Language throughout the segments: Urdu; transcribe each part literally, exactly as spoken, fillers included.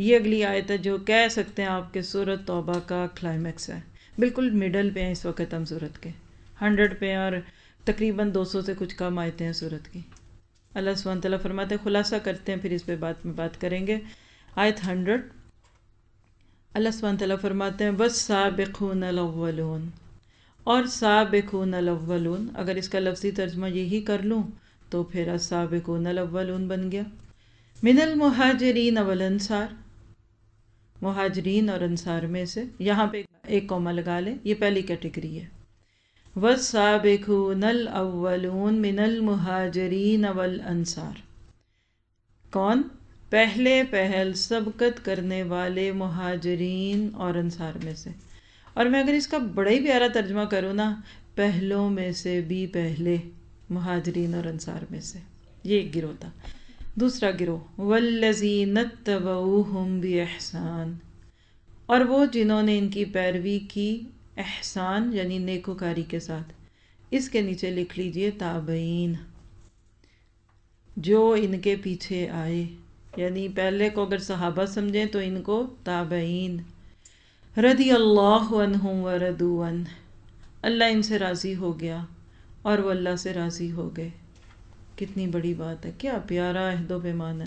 یہ اگلی آیت ہے جو کہہ سکتے ہیں آپ کہ سورۃ توبہ کا کلائمیکس ہے، بالکل مڈل پہ ہیں اس وقت ہم سورت کے، ہنڈریڈ پہ ہیں اور تقریباً دو سو سے کچھ کم آیتیں ہیں سورت کی۔ اللہ سبحانہ تعالیٰ فرماتے ہیں، خلاصہ کرتے ہیں پھر اس پہ بات میں بات کریں گے۔ آیت ہنڈریڈ، اللہ سبحانہ تعالیٰ فرماتے ہیں وَالسَّابِقُونَ الْأَوَّلُونَ، اور سابقون الاولون، اگر اس کا لفظی ترجمہ یہی کر لوں تو پھر السابقون الاولون بن گیا، من المہاجرین والانصار، مہاجرین اور انصار میں سے، یہاں پہ ایک کوما لگا لیں، یہ پہلی کیٹیگری ہے۔ والسابقون الاولون من المہاجرین والانصار، کون؟ پہلے پہل سبقت کرنے والے مہاجرین اور انصار میں سے۔ اور میں اگر اس کا بڑا ہی پیارا ترجمہ کروں نا، پہلوں میں سے بھی پہلے، مہاجرین اور انصار میں سے، یہ ایک گروہ تھا۔ دوسرا گروہ والذین اتبعوہم بإحسان، اور وہ جنہوں نے ان کی پیروی کی احسان یعنی نیکوکاری کے ساتھ، اس کے نیچے لکھ لیجئے تابعین، جو ان کے پیچھے آئے، یعنی پہلے کو اگر صحابہ سمجھیں تو ان کو تابعین، رضی اللہ عنہم ورضوا عنہ، اللہ ان سے راضی ہو گیا اور وہ اللہ سے راضی ہو گئے۔ کتنی بڑی بات ہے، کیا پیارا عہد و پیمان ہے۔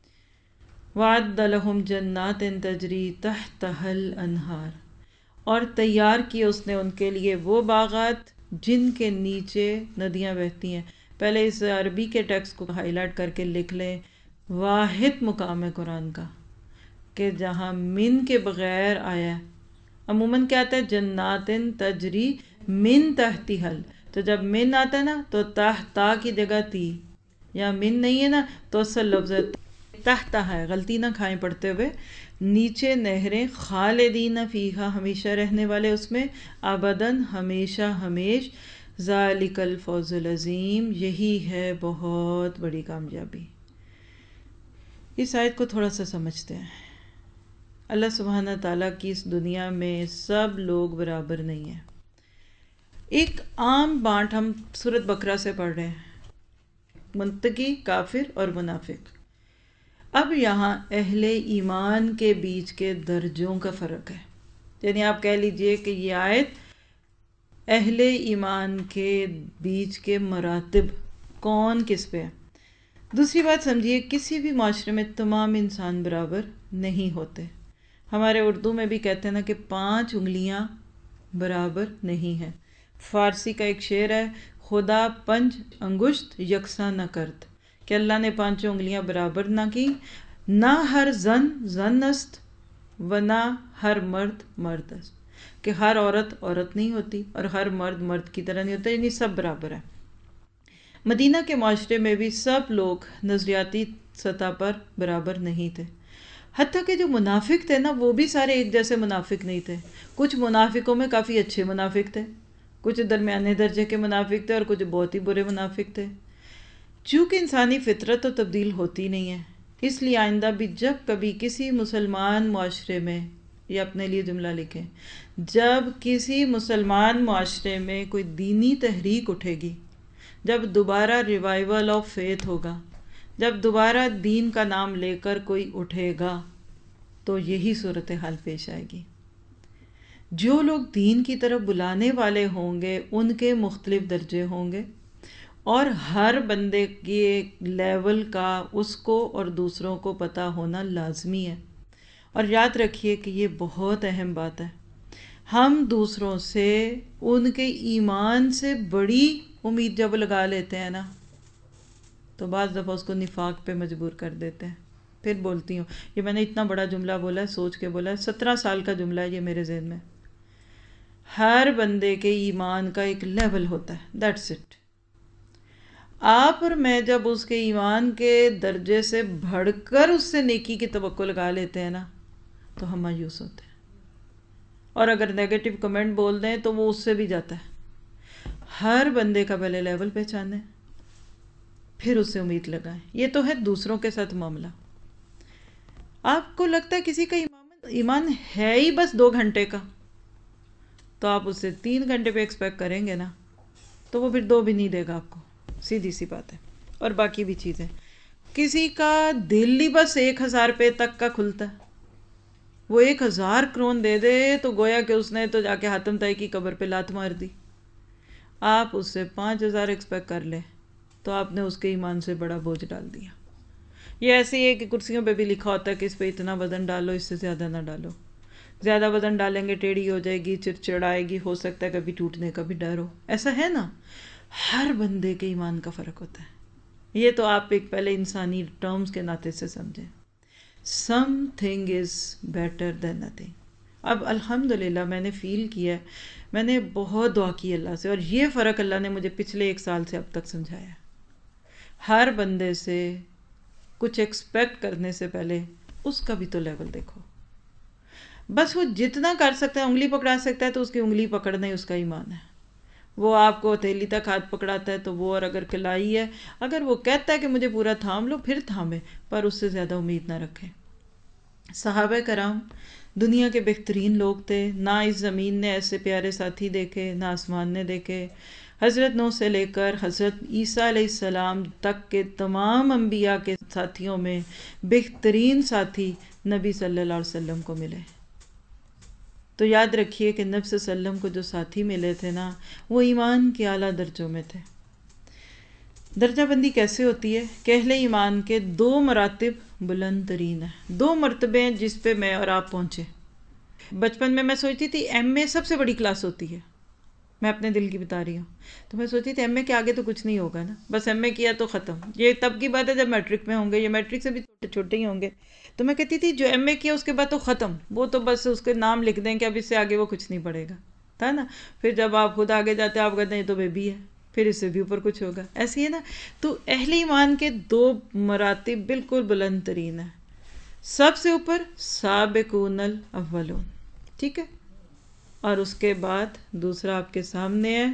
وَعَدَّ لَهُمْ جَنَّاتٍ تَجْرِي تَحْتَهَا الْأَنْهَارُ، اور تیار کی اس نے ان کے لیے وہ باغات جن کے نیچے ندیاں بہتی ہیں۔ پہلے اس عربی کے ٹیکسٹ کو ہائی لائٹ کر کے لکھ لیں، واحد مقام ہے قرآن کا کہ جہاں من کے بغیر آیا ہے۔ عموماً کیا آتا ہے؟ جناتن تجری من تحتہا، تو جب من آتا ہے نا تو تحت، تا کی جگہ تی، یا من نہیں ہے نا تو اصل لفظ ہے تحتہ ہے، غلطی نہ کھائیں پڑھتے ہوئے، نیچے نہریں، خالدین فیہا، ہمیشہ رہنے والے اس میں، ابداً، ہمیشہ ہمیش، ذالک الفوز العظیم، یہی ہے بہت بڑی کامیابی۔ اس آیت کو تھوڑا سا سمجھتے ہیں۔ اللہ سبحانہ تعالیٰ کی اس دنیا میں سب لوگ برابر نہیں ہیں۔ ایک عام بانٹ ہم سورۃ بقرہ سے پڑھ رہے ہیں، متقی، کافر اور منافق۔ اب یہاں اہل ایمان کے بیچ کے درجوں کا فرق ہے، یعنی آپ کہہ لیجئے کہ یہ آیت اہل ایمان کے بیچ کے مراتب، کون کس پہ ہے۔ دوسری بات سمجھیے، کسی بھی معاشرے میں تمام انسان برابر نہیں ہوتے۔ ہمارے اردو میں بھی کہتے ہیں نا کہ پانچ انگلیاں برابر نہیں ہیں۔ فارسی کا ایک شعر ہے، خدا پنج انگشت یکساں نہ کرت، کہ اللہ نے پانچوں انگلیاں برابر نہ کی، نہ ہر زن زن است و نہ ہر مرد مرد است، کہ ہر عورت عورت نہیں ہوتی اور ہر مرد مرد کی طرح نہیں ہوتا، یعنی سب برابر ہے۔ مدینہ کے معاشرے میں بھی سب لوگ نظریاتی سطح پر برابر نہیں تھے، حتیٰ کہ جو منافق تھے نا وہ بھی سارے ایک جیسے منافق نہیں تھے۔ کچھ منافقوں میں کافی اچھے منافق تھے، کچھ درمیانے درجے کے منافق تھے اور کچھ بہت ہی برے منافق تھے۔ چونکہ انسانی فطرت تو تبدیل ہوتی نہیں ہے، اس لیے آئندہ بھی جب کبھی کسی مسلمان معاشرے میں، یہ اپنے لیے جملہ لکھیں، جب کسی مسلمان معاشرے میں کوئی دینی تحریک اٹھے گی، جب دوبارہ ریوائیول آف فیتھ ہوگا، جب دوبارہ دین کا نام لے کر کوئی اٹھے گا، تو یہی صورتحال پیش آئے گی۔ جو لوگ دین کی طرف بلانے والے ہوں گے ان کے مختلف درجے ہوں گے، اور ہر بندے کے لیول کا اس کو اور دوسروں کو پتہ ہونا لازمی ہے۔ اور یاد رکھیے کہ یہ بہت اہم بات ہے، ہم دوسروں سے ان کے ایمان سے بڑی امید جب لگا لیتے ہیں نا تو بعض دفعہ اس کو نفاق پہ مجبور کر دیتے ہیں۔ پھر بولتی ہوں، یہ میں نے اتنا بڑا جملہ بولا ہے، سوچ کے بولا ہے، سترہ سال کا جملہ ہے یہ میرے ذہن میں۔ ہر بندے کے ایمان کا ایک لیول ہوتا ہے، دیٹس اٹ۔ آپ اور میں جب اس کے ایمان کے درجے سے بڑھ کر اس سے نیکی کی توقع لگا لیتے ہیں نا تو ہم مایوس ہوتے ہیں، اور اگر نیگیٹو کمنٹ بول دیں تو وہ اس سے بھی جاتا ہے۔ ہر بندے کا پہلے لیول پہچانیں، پھر اس سے امید لگائیں۔ یہ تو ہے دوسروں کے ساتھ معاملہ۔ آپ کو لگتا ہے کسی کا ایمان ہے ہی بس دو گھنٹے کا، تو آپ اس سے تین گھنٹے پہ ایکسپیکٹ کریں گے نا تو وہ پھر دو بھی نہیں دے گا آپ کو، سیدھی سی بات ہے۔ اور باقی بھی چیزیں، کسی کا دل ہی بس ایک ہزار روپے تک کا کھلتا ہے وہ ایک ہزار کرون دے دے تو گویا کہ اس نے تو جا کے حاتم طائی کی قبر پہ لات مار دی. آپ اس سے پانچ ہزار ایکسپیکٹ کر لیں تو آپ نے اس کے ایمان سے بڑا بوجھ ڈال دیا. یہ ایسے ہی ہے کہ کرسیوں پہ بھی لکھا ہوتا ہے کہ اس پہ اتنا وزن ڈالو، اس سے زیادہ نہ ڈالو. زیادہ وزن ڈالیں گے ٹیڑھی ہو جائے گی، چڑچڑائے گی، ہو سکتا ہے کبھی ٹوٹنے کا بھی ڈر ہو. ایسا ہے نا، ہر بندے کے ایمان کا فرق ہوتا ہے. یہ تو آپ ایک پہلے انسانی ٹرمز کے ناطے سے سمجھیں. Something is better than nothing. اب الحمدللہ میں نے فیل کیا ہے، میں نے بہت دعا کی اللہ سے، اور یہ فرق اللہ نے مجھے پچھلے ایک سال سے اب تک سمجھایا ہے. ہر بندے سے کچھ ایکسپیکٹ کرنے سے پہلے اس کا بھی تو لیول دیکھو. بس وہ جتنا کر سکتا ہے، انگلی پکڑا سکتا ہے تو اس کی انگلی پکڑنا ہی اس کا ایمان ہے. وہ آپ کو ہتھیلی تک ہاتھ پکڑاتا ہے تو وہ، اور اگر کلائی ہے، اگر وہ کہتا ہے کہ مجھے پورا تھام لو پھر تھامے، پر اس سے زیادہ امید نہ رکھیں. صحابہ کرام دنیا کے بہترین لوگ تھے. نہ اس زمین نے ایسے پیارے ساتھی دیکھے، نہ آسمان نے دیکھے. حضرت نوح سے لے کر حضرت عیسیٰ علیہ السلام تک کے تمام انبیاء کے ساتھیوں میں بہترین ساتھی نبی صلی اللہ علیہ وسلم کو ملے. تو یاد رکھیے کہ نبی صلی اللہ علیہ وسلم کو جو ساتھی ملے تھے نا، وہ ایمان کے اعلیٰ درجوں میں تھے. درجہ بندی کیسے ہوتی ہے کہ اہل ایمان کے دو مراتب بلند ترین ہیں، دو مرتبے ہیں جس پہ میں اور آپ پہنچے. بچپن میں میں سوچتی تھی ایم اے سب سے بڑی کلاس ہوتی ہے، میں اپنے دل کی بتا رہی ہوں. تو میں سوچتی تھی ایم اے کے آگے تو کچھ نہیں ہوگا نا، بس ایم اے کیا تو ختم. یہ تب کی بات ہے جب میٹرک میں ہوں گے، یہ میٹرک سے بھی چھوٹے چھوٹے ہی ہوں گے. تو میں کہتی تھی جو ایم اے کیا اس کے بعد تو ختم، وہ تو بس اس کے نام لکھ دیں کہ اب اس سے آگے وہ کچھ نہیں پڑھے گا، تھا نا. پھر جب آپ خود آگے جاتے ہیں آپ کہتے ہیں یہ تو بیبی ہے، پھر اس سے بھی اوپر کچھ ہوگا. ایسی ہے نا. تو اہل ایمان کے دو مراتب بالکل بلند ترین ہیں. سب سے اوپر سابقون الاولون، ٹھیک ہے، اور اس کے بعد دوسرا آپ کے سامنے ہے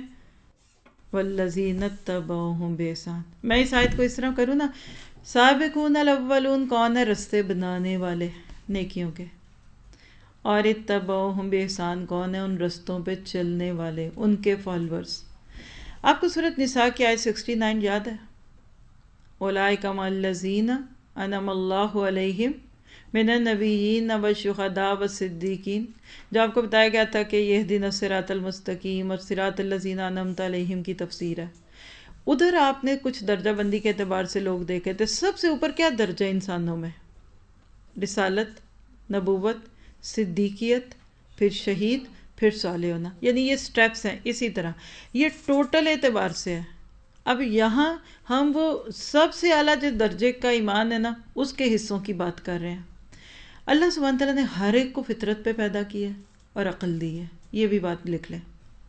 والذین اتبعوہم بإحسان. میں اس آیت کو اس طرح کروں نا، سابقون الاولون کون ہے؟ رستے بنانے والے نیکیوں کے. اور اتبعوہم بإحسان کون ہے؟ ان رستوں پہ چلنے والے، ان کے فالورز. آپ کو سورۃ نساء کی آیت سکسٹی نائن یاد ہے؟ اولئک مع الذین انعم اللہ علیہم من النبیین والشہداء والصدیقین، جو آپ کو بتایا گیا تھا کہ یہدنا الصراط المستقیم اور صراط الذین انعمت علیہم کی تفسیر ہے. ادھر آپ نے کچھ درجہ بندی کے اعتبار سے لوگ دیکھے تھے. سب سے اوپر کیا درجہ انسانوں میں؟ رسالت، نبوت، صدیقیت، پھر شہید، پھر صالح ہونا. یعنی یہ سٹیپس ہیں. اسی طرح یہ ٹوٹل اعتبار سے ہے. اب یہاں ہم وہ سب سے اعلیٰ جو درجے کا ایمان ہے نا، اس کے حصوں کی بات کر رہے ہیں. اللہ سبحانہ تعالیٰ نے ہر ایک کو فطرت پہ پیدا کیا ہے اور عقل دی ہے. یہ بھی بات لکھ لیں.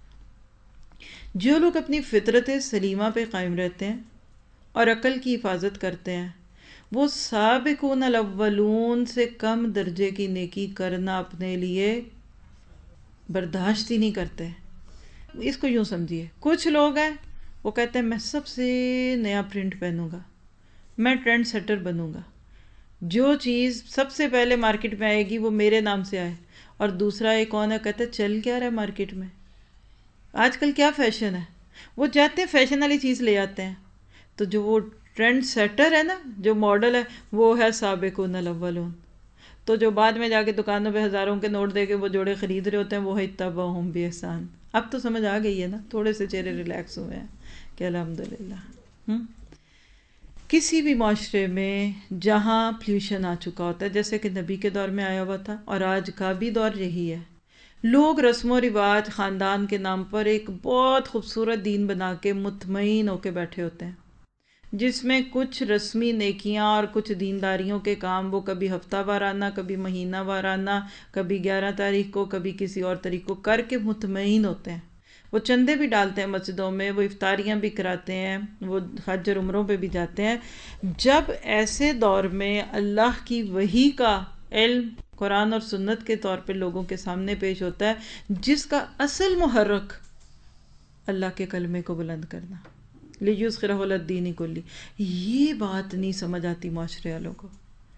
جو لوگ اپنی فطرت سلیمہ پہ قائم رہتے ہیں اور عقل کی حفاظت کرتے ہیں، وہ سابقون الاولون سے کم درجے کی نیکی کرنا اپنے لیے برداشت ہی نہیں کرتے. اس کو یوں سمجھیے، کچھ لوگ ہیں وہ کہتے ہیں میں سب سے نیا پرنٹ پہنوں گا، میں ٹرینڈ سیٹر بنوں گا، جو چیز سب سے پہلے مارکیٹ میں آئے گی وہ میرے نام سے آئے. اور دوسرا ایک کون ہے کہتا ہے چل کیا رہا ہے مارکیٹ میں، آج کل کیا فیشن ہے، وہ چاہتے ہیں فیشن والی چیز لے آتے ہیں. تو جو وہ ٹرینڈ سیٹر ہے نا، جو ماڈل ہے، وہ ہے سابقون الاولون. تو جو بعد میں جا کے دکانوں پہ ہزاروں کے نوٹ دے کے وہ جوڑے خرید رہے ہوتے ہیں، وہ ہے اتبعوہم بإحسان. اب تو سمجھ آ گئی ہے نا، تھوڑے سے چہرے ریلیکس ہوئے ہیں کہ الحمدللہ. ہم کسی بھی معاشرے میں جہاں پلیوشن آ چکا ہوتا ہے، جیسے کہ نبی کے دور میں آیا ہوا تھا اور آج کا بھی دور یہی ہے، لوگ رسم و رواج خاندان کے نام پر ایک بہت خوبصورت دین بنا کے مطمئن ہو کے بیٹھے ہوتے ہیں، جس میں کچھ رسمی نیکیاں اور کچھ دینداریوں کے کام وہ کبھی ہفتہ وارانہ، کبھی مہینہ وارانہ، کبھی گیارہ تاریخ کو، کبھی کسی اور تاریخ کو کر کے مطمئن ہوتے ہیں. وہ چندے بھی ڈالتے ہیں مسجدوں میں، وہ افطاریاں بھی کراتے ہیں، وہ حج اور عمروں پہ بھی جاتے ہیں. جب ایسے دور میں اللہ کی وحی کا علم قرآن اور سنت کے طور پہ لوگوں کے سامنے پیش ہوتا ہے، جس کا اصل محرک اللہ کے کلمے کو بلند کرنا، لِیُظْہِرَہُ عَلَى الدِّینِ کُلِّهِ، یہ بات نہیں سمجھ آتی معاشرے والوں کو.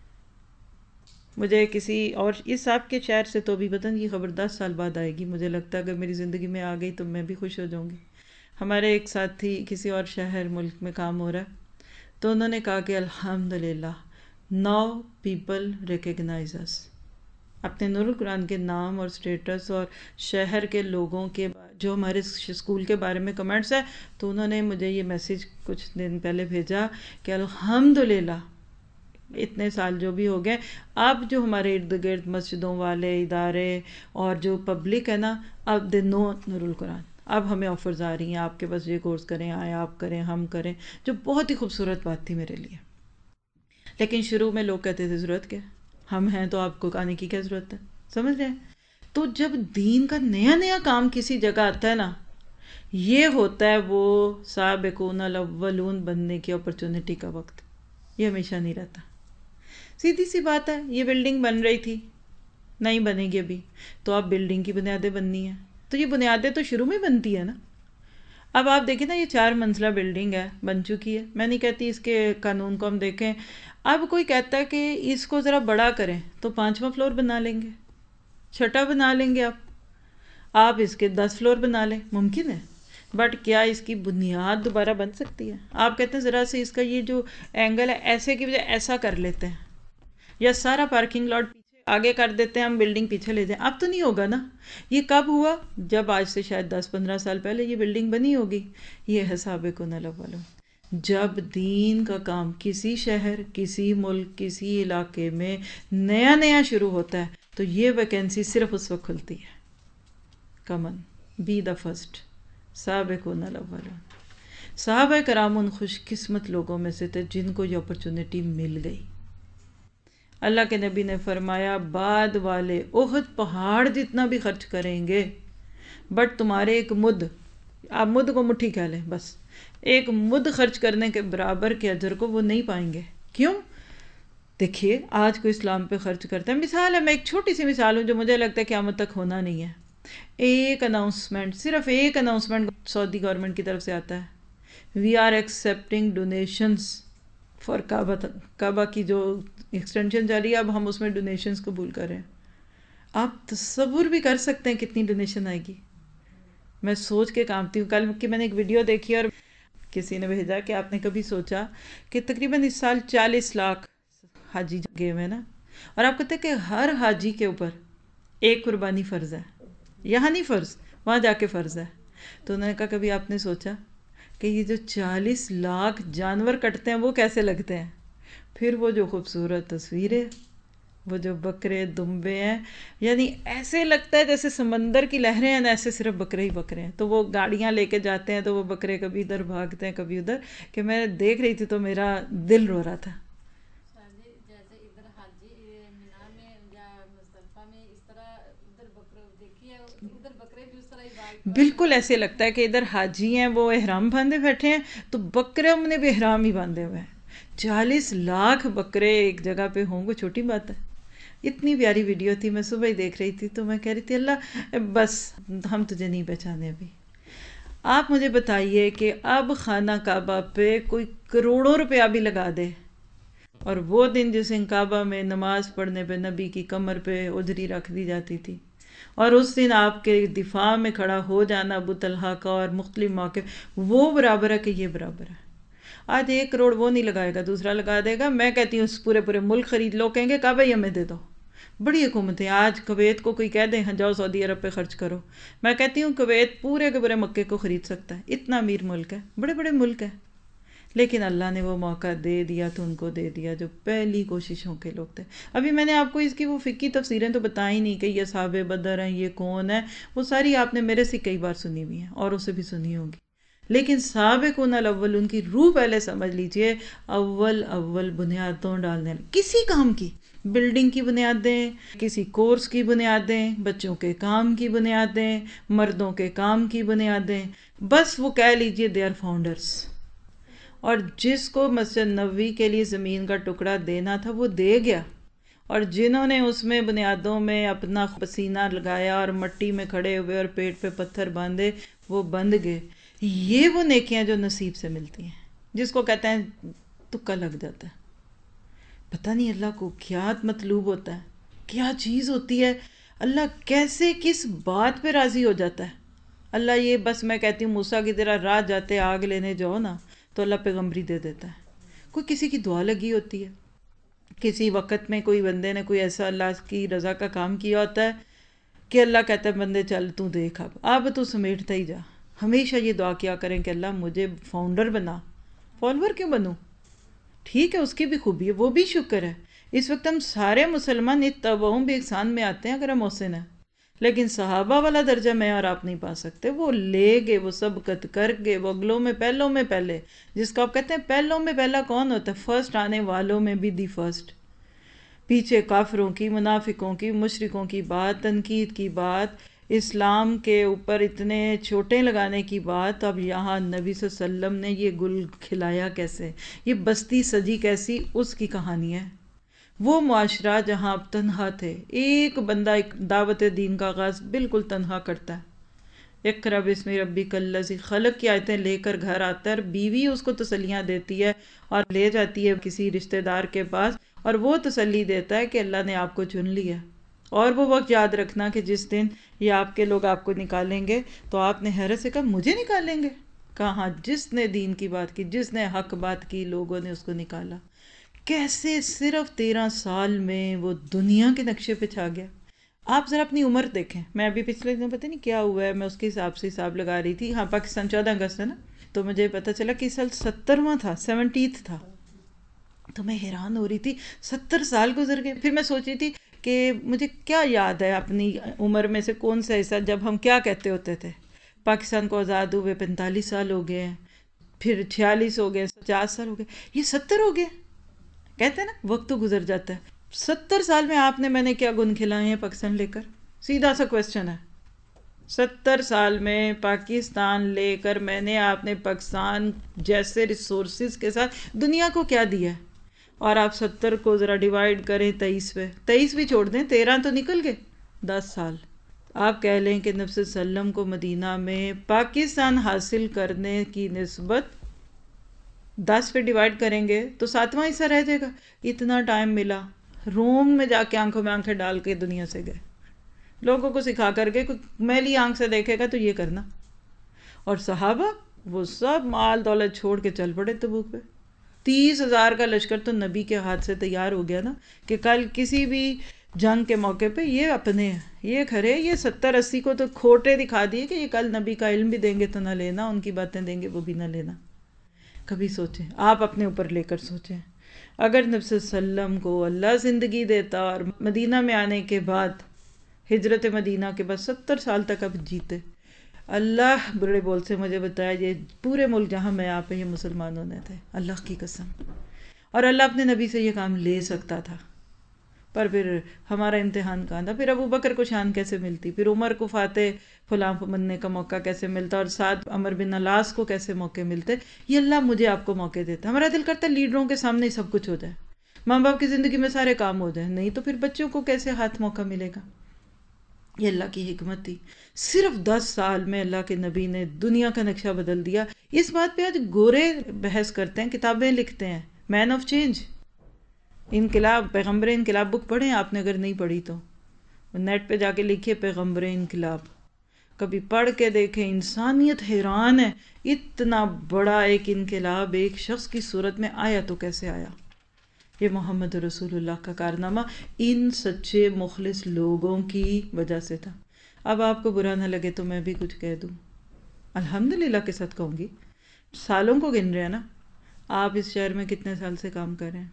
مجھے کسی اور اس آپ کے شہر سے تو بھی پتہ نہیں یہ خبر دس سال بعد آئے گی، مجھے لگتا ہے اگر میری زندگی میں آ گئی تو میں بھی خوش ہو جاؤں گی. ہمارے ایک ساتھی کسی اور شہر ملک میں کام ہو رہا ہے، تو انہوں نے کہا کہ الحمدللہ ناؤ پیپل ریکگنائز اس. اپنے نور القرآن کے نام اور سٹیٹس اور شہر کے لوگوں کے جو ہمارے اسکول کے بارے میں کمنٹس ہیں، تو انہوں نے مجھے یہ میسیج کچھ دن پہلے بھیجا کہ الحمدللہ اتنے سال جو بھی ہو گئے، اب جو ہمارے ارد گرد مسجدوں والے ادارے اور جو پبلک ہے نا، اب دے نو نور القرآن، اب ہمیں آفرز آ رہی ہیں آپ کے بس یہ کورس کریں، آئے آپ کریں، ہم کریں، جو بہت ہی خوبصورت بات تھی میرے لیے۔ لیکن شروع میں لوگ کہتے تھے ضرورت کیا، ہم ہیں تو آپ کو آنے کی کیا ضرورت ہے، سمجھ رہے ہیں؟ تو جب دین کا نیا نیا کام کسی جگہ آتا ہے نا، یہ ہوتا ہے وہ سابقون الاولون بننے کی اپرچونٹی کا وقت، یہ ہمیشہ نہیں رہتا۔ سیدھی سی بات ہے، یہ بلڈنگ بن رہی تھی، نہیں بنے گی ابھی، تو اب بلڈنگ کی بنیادیں بننی ہیں، تو یہ بنیادیں تو شروع میں بنتی ہے نا۔ اب آپ دیکھیں نا، یہ چار منزلہ بلڈنگ ہے، بن چکی ہے، میں نہیں کہتی اس کے قانون کو ہم دیکھیں، اب کوئی کہتا ہے کہ اس کو ذرا بڑا کریں تو پانچواں فلور بنا لیں گے، چھٹا بنا لیں گے، آپ آپ اس کے دس فلور بنا لیں، ممکن ہے، بٹ کیا اس کی بنیاد دوبارہ بن سکتی ہے؟ آپ کہتے ہیں ذرا سے اس کا یہ جو اینگل ہے ایسے کی وجہ ایسا کر لیتے ہیں، یا سارا پارکنگ لاٹ پیچھے آگے کر دیتے ہیں، ہم بلڈنگ پیچھے لے جائیں، اب تو نہیں ہوگا نا۔ یہ کب ہوا؟ جب آج سے شاید دس پندرہ سال پہلے یہ بلڈنگ بنی ہوگی۔ یہ ہے سابقون الاولون۔ جب دین کا کام کسی شہر، کسی ملک، کسی علاقے میں نیا نیا شروع ہوتا ہے تو یہ ویکینسی صرف اس وقت کھلتی ہے۔ کمن بی دا فرسٹ، سابقون الاولون۔ صحابہ کرام ان خوش قسمت لوگوں میں سے تھے جن کو یہ اپرچونٹی مل گئی۔ اللہ کے نبی نے فرمایا بعد والے احد پہاڑ جتنا بھی خرچ کریں گے، بٹ تمہارے ایک مد، آپ مد کو مٹھی کہہ لیں، بس ایک مد خرچ کرنے کے برابر کے اجر کو وہ نہیں پائیں گے۔ کیوں؟ دیکھیے آج کوئی اسلام پہ خرچ کرتا ہے، مثال ہے، میں ایک چھوٹی سی مثال ہوں جو مجھے لگتا ہے قیامت تک ہونا نہیں ہے۔ ایک اناؤنسمنٹ، صرف ایک اناؤنسمنٹ سعودی گورنمنٹ کی طرف سے آتا ہے، we are accepting donations for Kaaba, Kaaba کی جو ایکسٹینشن جاری ہے اب ہم اس میں ڈونیشنز قبول کر رہے ہیں۔ آپ تصور بھی کر سکتے ہیں کتنی ڈونیشن آئے گی؟ میں سوچ کے کانپتی ہوں۔ کل کی میں نے ایک ویڈیو دیکھی اور کسی نے بھیجا کہ آپ نے کبھی سوچا کہ تقریباً اس سال چالیس لاکھ حاجی گئے ہوئے نا، اور آپ کہتے ہیں کہ ہر حاجی کے اوپر ایک قربانی فرض ہے، یہاں نہیں فرض، وہاں جا کے فرض ہے۔ تو انہوں نے کہا کبھی آپ نے سوچا کہ یہ جو چالیس لاکھ جانور کٹتے ہیں وہ کیسے لگتے ہیں؟ پھر وہ جو خوبصورت تصویریں، وہ جو بکرے دمبے ہیں، یعنی ایسے لگتا ہے جیسے سمندر کی لہریں ہیں، ایسے صرف بکرے ہی بکرے ہیں۔ تو وہ گاڑیاں لے کے جاتے ہیں تو وہ بکرے کبھی ادھر بھاگتے ہیں کبھی ادھر، کہ میں دیکھ رہی تھی تو میرا دل رو رہا تھا۔ جیسے ادھر حاجی مینا میں یا مصطلفہ میں اس طرح ادھر بکرے دیکھیے، ادھر بکرے بھی اس طرح ہی بھاگتے ہیں، بالکل ایسے لگتا ہے کہ ادھر حاجی ہیں وہ احرام باندھے بیٹھے ہیں تو بکرے ہم نے بھی احرام ہی باندھے ہوئے ہیں۔ چالیس لاکھ بکرے ایک جگہ پہ ہوں گے، چھوٹی بات ہے۔ اتنی پیاری ویڈیو تھی، میں صبح ہی دیکھ رہی تھی تو میں کہہ رہی تھی اللہ بس ہم تجھے نہیں پہچانے ابھی۔ آپ مجھے بتائیے کہ اب خانہ کعبہ پہ کوئی کروڑوں روپیہ بھی لگا دے، اور وہ دن جس دن کعبہ میں نماز پڑھنے پہ نبی کی کمر پہ اجری رکھ دی جاتی تھی، اور اس دن آپ کے دفاع میں کھڑا ہو جانا ابو طلحہ کا اور مختلف موقع، وہ برابر ہے کہ یہ برابر ہے؟ آج ایک کروڑ وہ نہیں لگائے گا، دوسرا لگا دے گا، میں کہتی ہوں اس پورے پورے ملک خرید لو، کہیں گے کعبہ ہی ہمیں دے دو۔ بڑی حکومت ہے، آج کویت کو کوئی کہہ دیں ہاں جاؤ سعودی عرب پہ خرچ کرو، میں کہتی ہوں کویت پورے کے پورے مکے کو خرید سکتا ہے، اتنا امیر ملک ہے، بڑے بڑے ملک ہے۔ لیکن اللہ نے وہ موقع دے دیا تو ان کو دے دیا جو پہلی کوششوں کے لوگ تھے۔ ابھی میں نے آپ کو اس کی وہ فقہی تفسیریں تو بتائی نہیں کہ یہ اصحاب بدر ہیں، یہ کون ہے، وہ ساری آپ نے میرے سے کئی بار سنی ہوئی ہیں اور اسے بھی سنی ہوگی، لیکن سابقون الاولون کی روح پہلے سمجھ لیجئے۔ اول اول بنیادوں ڈالنے، کسی کام کی، بلڈنگ کی بنیادیں، کسی کورس کی بنیادیں، بچوں کے کام کی بنیادیں، مردوں کے کام کی بنیادیں، بس وہ کہہ لیجئے دے آر فاؤنڈرز۔ اور جس کو مسجد نبوی کے لیے زمین کا ٹکڑا دینا تھا وہ دے گیا، اور جنہوں نے اس میں بنیادوں میں اپنا پسینہ لگایا اور مٹی میں کھڑے ہوئے اور پیٹ پہ پتھر باندھے، وہ بند گئے۔ یہ وہ نیکیاں جو نصیب سے ملتی ہیں، جس کو کہتے ہیں تکا لگ جاتا ہے۔ پتہ نہیں اللہ کو کیا مطلوب ہوتا ہے، کیا چیز ہوتی ہے، اللہ کیسے کس بات پہ راضی ہو جاتا ہے۔ اللہ یہ بس میں کہتی ہوں موسیٰ کی طرح راہ جاتے آگ لینے جاؤ نا تو اللہ پیغمبری دے دیتا ہے۔ کوئی کسی کی دعا لگی ہوتی ہے، کسی وقت میں کوئی بندے نے کوئی ایسا اللہ کی رضا کا کام کیا ہوتا ہے کہ اللہ کہتا ہے بندے چل تو دیکھ، اب اب تو سمیٹتا ہی جا. ہمیشہ یہ دعا کیا کریں کہ اللہ مجھے فاؤنڈر بنا، فالوور کیوں بنوں؟ ٹھیک ہے، اس کی بھی خوبی ہے، وہ بھی شکر ہے. اس وقت ہم سارے مسلمان اتبعہم بإحسان میں آتے ہیں اگر ہم محسن ہیں، لیکن صحابہ والا درجہ میں اور آپ نہیں پا سکتے. وہ لے گئے، وہ سبقت کر گئے، وہ اگلوں میں پہلوں میں پہلے، جس کو آپ کہتے ہیں پہلوں میں پہلا کون ہوتا ہے؟ فرسٹ آنے والوں میں بھی دی فرسٹ. پیچھے کافروں کی، منافقوں کی، مشرکوں کی بات، تنقید کی بات، اسلام کے اوپر اتنے چھوٹے لگانے کی بات، اب یہاں نبی صلی اللہ علیہ وسلم نے یہ گل کھلایا کیسے، یہ بستی سجی کیسی، اس کی کہانی ہے. وہ معاشرہ جہاں آپ تنہا تھے، ایک بندہ ایک دعوت دین کا آغاز بالکل تنہا کرتا ہے. اقرأ باسم ربک الذی خلق کی آیتیں لے کر گھر آتا ہے، اور بیوی اس کو تسلیاں دیتی ہے اور لے جاتی ہے کسی رشتہ دار کے پاس، اور وہ تسلی دیتا ہے کہ اللہ نے آپ کو چن لیا. اور وہ وقت یاد رکھنا کہ جس دن یہ آپ کے لوگ آپ کو نکالیں گے تو آپ نے حیرت سے کہا مجھے نکالیں گے؟ کہاں، جس نے دین کی بات کی، جس نے حق بات کی، لوگوں نے اس کو نکالا. کیسے صرف تیرہ سال میں وہ دنیا کے نقشے پہ چھا گیا. آپ ذرا اپنی عمر دیکھیں. میں ابھی پچھلے دن پتہ نہیں کیا ہوا ہے، میں اس کے حساب سے حساب لگا رہی تھی. ہاں، پاکستان چودہ اگست ہے نا، تو مجھے پتہ چلا کہ اس سال سترواں تھا، سیونٹیتھ تھا. تو میں حیران ہو رہی تھی، ستر سال گزر گئے. پھر میں سوچ رہی تھی کہ مجھے کیا یاد ہے اپنی عمر میں سے کون سا حصہ جب ہم کیا کہتے ہوتے تھے. پاکستان کو آزاد ہوئے پینتالیس سال ہو گئے ہیں، پھر چھیالیس ہو گئے، پچاس سال ہو گئے، یہ ستر ہو گئے. کہتے ہیں نا وقت تو گزر جاتا ہے. ستر سال میں آپ نے میں نے کیا گن کھلائے ہیں پاکستان لے کر؟ سیدھا سا کویسچن ہے. ستر سال میں پاکستان لے کر میں نے آپ نے پاکستان جیسے ریسورسز کے ساتھ دنیا کو کیا دیا ہے؟ اور آپ ستر کو ذرا ڈیوائیڈ کریں تیئیس پہ، تیئیس بھی چھوڑ دیں، تیرہ تو نکل گئے، دس سال. آپ کہہ لیں کہ نبی صلی اللہ علیہ وسلم کو مدینہ میں پاکستان حاصل کرنے کی نسبت دس پہ ڈیوائیڈ کریں گے تو ساتواں حصہ رہ جائے گا. اتنا ٹائم ملا، روم میں جا کے آنکھوں میں آنکھیں ڈال کے دنیا سے گئے، لوگوں کو سکھا کر کے. کوئی میلی آنکھ سے دیکھے گا تو یہ کرنا. اور صحابہ وہ سب مال دولت چھوڑ کے چل پڑے تبوک پہ. تیس ہزار کا لشکر تو نبی کے ہاتھ سے تیار ہو گیا نا، کہ کل کسی بھی جنگ کے موقع پہ یہ اپنے ہیں، یہ کھڑے. یہ ستر اسی کو تو کھوٹے دکھا دیے کہ یہ کل نبی کا علم بھی دیں گے تو نہ لینا، ان کی باتیں دیں گے وہ بھی نہ لینا. کبھی سوچیں، آپ اپنے اوپر لے کر سوچیں، اگر نبی صلی اللہ علیہ وسلم کو اللہ زندگی دیتا اور مدینہ میں آنے کے بعد، ہجرت مدینہ کے بعد ستر سال تک اب جیتے، اللہ بڑے بول سے مجھے بتایا یہ پورے ملک جہاں میں آپ یہ مسلمان ہونے تھے، اللہ کی قسم. اور اللہ اپنے نبی سے یہ کام لے سکتا تھا، پر پھر ہمارا امتحان کہاں تھا. پھر ابو بکر کو شان کیسے ملتی، پھر عمر کو فاتح فلاں بننے کا موقع کیسے ملتا، اور ساتھ عمر بن العاص کو کیسے موقع ملتے. یہ اللہ مجھے آپ کو موقع دیتا. ہمارا دل کرتا ہے لیڈروں کے سامنے ہی سب کچھ ہو جائے، ماں باپ کی زندگی میں سارے کام ہو جائیں، نہیں تو پھر بچوں کو کیسے ہاتھ موقع ملے گا. یہ اللہ کی حکمت تھی. صرف دس سال میں اللہ کے نبی نے دنیا کا نقشہ بدل دیا. اس بات پہ آج گورے بحث کرتے ہیں، کتابیں لکھتے ہیں، مین آف چینج، انقلاب، پیغمبر انقلاب بک پڑھیں آپ نے اگر نہیں پڑھی تو، نیٹ پہ جا کے لکھیے پیغمبر انقلاب، کبھی پڑھ کے دیکھیں. انسانیت حیران ہے، اتنا بڑا ایک انقلاب ایک شخص کی صورت میں آیا تو کیسے آیا. یہ محمد رسول اللہ کا کارنامہ ان سچے مخلص لوگوں کی وجہ سے تھا. اب آپ کو برا نہ لگے تو میں بھی کچھ کہہ دوں، الحمدللہ کے ساتھ کہوں گی. سالوں کو گن رہے ہیں نا آپ، اس شہر میں کتنے سال سے کام کر رہے ہیں؟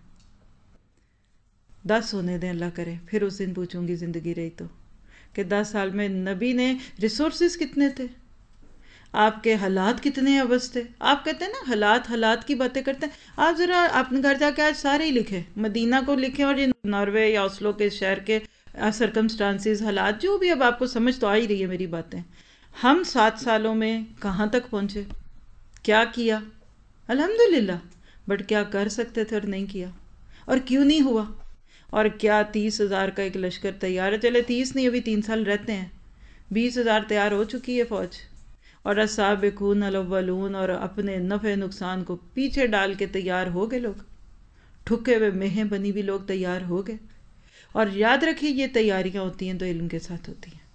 دس ہونے دیں اللہ کرے، پھر اس دن پوچھوں گی زندگی رہی تو، کہ دس سال میں نبی نے ریسورسز کتنے تھے، آپ کے حالات کتنے ابس تھے. آپ کہتے ہیں نا حالات حالات کی باتیں کرتے ہیں. آپ ذرا اپنے گھر جا کے آج سارے ہی لکھیں، مدینہ کو لکھیں اور یہ ناروے یا اوسلو کے شہر کے سرکمسٹانسز، حالات جو بھی، اب آپ کو سمجھ تو آ ہی رہی ہے میری باتیں. ہم سات سالوں میں کہاں تک پہنچے، کیا کیا، الحمدللہ. بٹ کیا کر سکتے تھے اور نہیں کیا، اور کیوں نہیں ہوا. اور کیا تیس ہزار کا ایک لشکر تیار ہے، چلے تیس نہیں ابھی تین سال رہتے ہیں، بیس ہزار تیار ہو چکی ہے فوج. اور السابقون الاولون، اور اپنے نفع نقصان کو پیچھے ڈال کے تیار ہو گئے لوگ، ٹھکے ہوئے مہیں بنی بھی لوگ تیار ہو گئے. اور یاد رکھیے یہ تیاریاں ہوتی ہیں تو علم کے ساتھ ہوتی ہیں.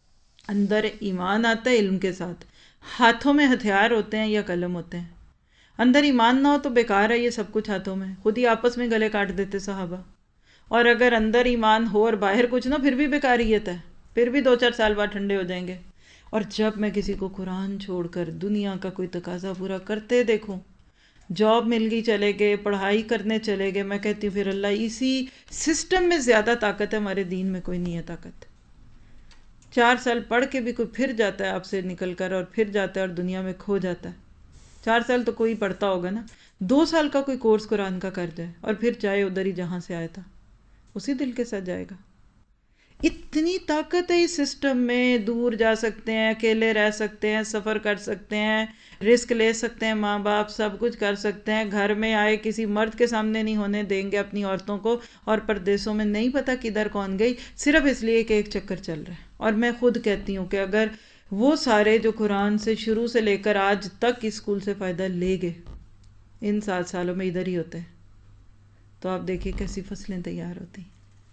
اندر ایمان آتا ہے علم کے ساتھ. ہاتھوں میں ہتھیار ہوتے ہیں یا قلم ہوتے ہیں. اندر ایمان نہ ہو تو بیکار ہے یہ سب کچھ ہاتھوں میں، خود ہی آپس میں گلے کاٹ دیتے صحابہ. اور اگر اندر ایمان ہو اور باہر کچھ نہ، پھر بھی بیکاریت ہے، پھر بھی دو چار سال بعد ٹھنڈے ہو جائیں گے. اور جب میں کسی کو قرآن چھوڑ کر دنیا کا کوئی تقاضا پورا کرتے دیکھوں، جاب مل گئی چلے گئے، پڑھائی کرنے چلے گئے، میں کہتی ہوں پھر اللہ اسی سسٹم میں زیادہ طاقت ہے، ہمارے دین میں کوئی نہیں ہے طاقت. چار سال پڑھ کے بھی کوئی پھر جاتا ہے آپ سے نکل کر، اور پھر جاتا ہے اور دنیا میں کھو جاتا ہے. چار سال تو کوئی پڑھتا ہوگا نا، دو سال کا کوئی کورس قرآن کا کر جائے اور پھر جائے ادھر ہی جہاں سے آیا تھا، اسی دل کے ساتھ جائے گا. اتنی طاقت ہے اس سسٹم میں، دور جا سکتے ہیں، اکیلے رہ سکتے ہیں، سفر کر سکتے ہیں، رسک لے سکتے ہیں، ماں باپ سب کچھ کر سکتے ہیں، گھر میں آئے کسی مرد کے سامنے نہیں ہونے دیں گے اپنی عورتوں کو، اور پردیسوں میں نہیں پتہ کدھر کون گئی، صرف اس لیے کہ ایک چکر چل رہا ہے. اور میں خود کہتی ہوں کہ اگر وہ سارے جو قرآن سے شروع سے لے کر آج تک اسکول سے فائدہ لے گئے ان سات سالوں میں ادھر ہی ہوتے ہیں، تو آپ دیکھیں کیسی فصلیں تیار ہوتی ہیں.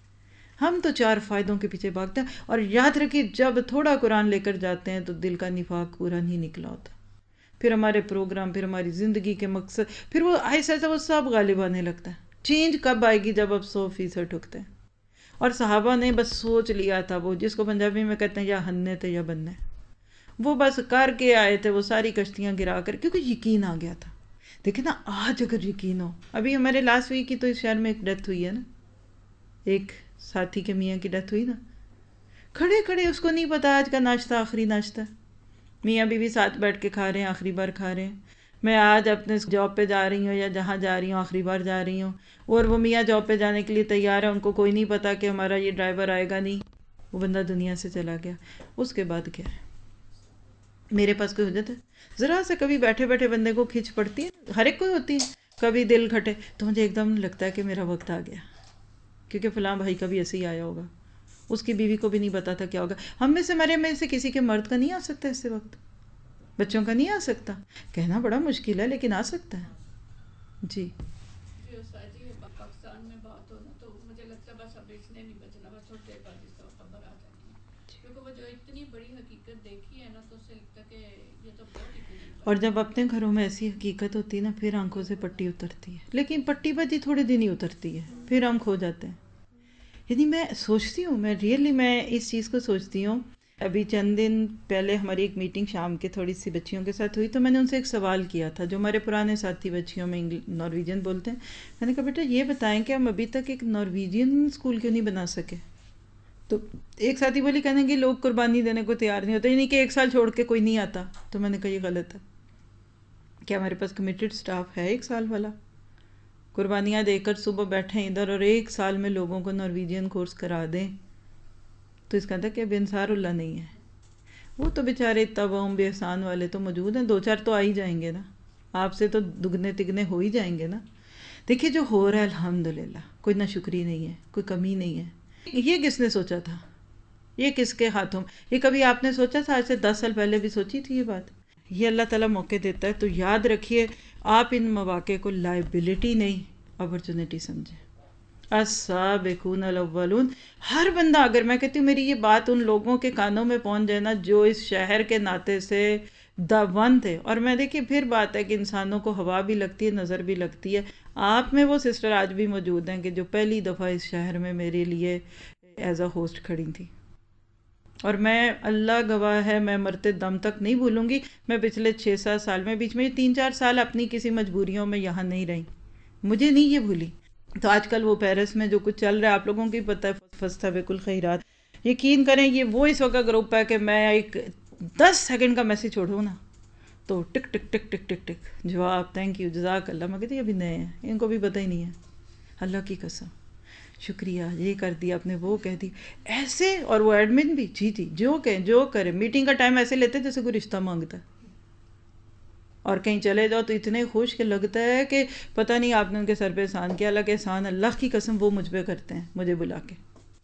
ہم تو چار فائدوں کے پیچھے بھاگتے ہیں. اور یاد رکھیے جب تھوڑا قرآن لے کر جاتے ہیں تو دل کا نفاق پورا نہیں نکلا ہوتا، پھر ہمارے پروگرام، پھر ہماری زندگی کے مقصد، پھر وہ ایسا ایسا وہ سب غالب آنے لگتا ہے. چینج کب آئے گی؟ جب اب سو فیصد ٹھکتے ہیں. اور صحابہ نے بس سوچ لیا تھا، وہ جس کو پنجابی میں کہتے ہیں یا ہننے تھے یا بننے، وہ بس کر کے آئے تھے وہ ساری کشتیاں گرا کر، کیونکہ یقین آ گیا تھا. دیکھیں نا آج اگر یقین ہو، ابھی ہمارے لاسٹ ویک کی تو اس شہر میں ایک ڈیتھ ہوئی ہے نا، ایک ساتھی کے میاں کی ڈیتھ ہوئی نا، کھڑے کھڑے اس کو نہیں پتا آج کا ناشتہ آخری ناشتہ، میاں بیوی ساتھ بیٹھ کے کھا رہے ہیں، آخری بار کھا رہے ہیں. میں آج اپنے جاب پہ جا رہی ہوں یا جہاں جا رہی ہوں آخری بار جا رہی ہوں، اور وہ میاں جاب پہ جانے کے لیے تیار ہے، ان کو کوئی نہیں پتا کہ ہمارا یہ ڈرائیور آئے گا نہیں، وہ بندہ دنیا سے چلا گیا. اس کے بعد کیا ہے؟ میرے پاس کوئی حجت ہے؟ ذرا سے کبھی بیٹھے بیٹھے بندے کو کھنچ پڑتی ہے، ہر ایک کوئی ہوتی ہے، کبھی دل کھٹے تو مجھے ایک دم لگتا ہے کہ میرا وقت آ گیا، کیونکہ فلاں بھائی کا بھی ایسے ہی آیا ہوگا، اس کی بیوی کو بھی نہیں پتا تھا کیا ہوگا. ہم میں سے مرے میں سے کسی کے مرد کا نہیں آ سکتا اس سے وقت، بچوں کا نہیں آ سکتا، کہنا بڑا مشکل ہے لیکن آ سکتا ہے. جی پاکستان میں بات ہونا تو مجھے لگتا ہے بس اب اس نے نہیں بچنا، بس تھوڑی دیر بعد اس کا خبر آ جانی ہے، کیونکہ وہ جو اتنی بڑی حقیقت دیکھی ہے نا تو اسے لگتا ہے کہ یہ تو بہت ہی بڑی. اور جب اپنے گھروں میں ایسی حقیقت ہوتی ہے نا پھر آنکھوں سے پٹی اترتی ہے، لیکن پٹی بجی تھوڑے دن ہی اترتی ہے، پھر ہم کھو جاتے ہیں. یعنی میں سوچتی ہوں، میں ریئلی میں اس چیز کو سوچتی ہوں. ابھی چند دن پہلے ہماری ایک میٹنگ شام کے تھوڑی سی بچیوں کے ساتھ ہوئی، تو میں نے ان سے ایک سوال کیا تھا جو ہمارے پرانے ساتھی بچیوں میں نارویجین بولتے ہیں. میں نے کہا بیٹا یہ بتائیں کہ ہم ابھی تک ایک نارویجین اسکول کیوں نہیں بنا سکے؟ تو ایک ساتھی بولی کہنے کہ لوگ قربانی دینے کو تیار نہیں ہوتے، یعنی کہ ایک سال چھوڑ کے کوئی نہیں آتا. تو میں نے کہا یہ غلط ہے، کیا ہمارے پاس کمیٹڈ سٹاف ہے ایک سال والا؟ قربانیاں دے کر صبح بیٹھیں ادھر اور ایک سال میں لوگوں کو نارویجین کورس کرا دیں، تو اس کا تھا کہ اب انصار اللہ نہیں ہے. وہ تو بیچارے تباہم بے احسان والے تو موجود ہیں، دو چار تو آ ہی جائیں گے نا، آپ سے تو دگنے تگنے ہو ہی جائیں گے نا. دیکھیے جو ہو رہا ہے الحمدللہ، کوئی نہ شکری نہیں ہے، کوئی کمی نہیں ہے. یہ کس نے سوچا تھا؟ یہ کس کے ہاتھوں؟ یہ کبھی آپ نے سوچا تھا؟ آج سے دس سال پہلے بھی سوچی تھی یہ بات؟ یہ اللہ تعالیٰ موقع دیتا ہے، تو یاد رکھیے آپ ان مواقع کو لائبلٹی نہیں اپرچونٹی سمجھیں. السابقون الاولون، ہر بندہ، اگر میں کہتی ہوں میری یہ بات ان لوگوں کے کانوں میں پہنچ جائے نا جو اس شہر کے ناطے سے دا ون تھے. اور میں دیکھیے پھر بات ہے کہ انسانوں کو ہوا بھی لگتی ہے، نظر بھی لگتی ہے. آپ میں وہ سسٹر آج بھی موجود ہیں کہ جو پہلی دفعہ اس شہر میں میرے لیے ایز اے ہوسٹ کھڑی تھی، اور میں اللہ گواہ ہے میں مرتے دم تک نہیں بھولوں گی. میں پچھلے چھ سات سال میں بیچ میں تین چار سال اپنی کسی مجبوریوں میں یہاں نہیں رہی، مجھے نہیں یہ بھولی. تو آج کل وہ پیرس میں جو کچھ چل رہا ہے آپ لوگوں کو بھی پتہ ہے، فاستبقوا الخیرات. یقین کریں یہ وہ اس وقت گروپ ہے کہ میں ایک دس سیکنڈ کا میسج چھوڑوں نا تو ٹک ٹک ٹک ٹک ٹک ٹک جواب، تھینک یو، جزاک اللہ. میں کہتی ابھی نئے ہیں، ان کو بھی پتہ ہی نہیں ہے. اللہ کی قسم، شکریہ، یہ کر دیا آپ نے، وہ کہہ دی ایسے. اور وہ ایڈمن بھی جی جی جو کہیں جو کرے، میٹنگ کا ٹائم ایسے لیتے جیسے کوئی رشتہ مانگتا ہے. اور کہیں چلے جاؤ تو اتنے خوش کہ لگتا ہے کہ پتہ نہیں آپ نے ان کے سر پہ احسان کیا. اللہ کے احسان اللہ کی قسم وہ مجھ پہ کرتے ہیں، مجھے بلا کے.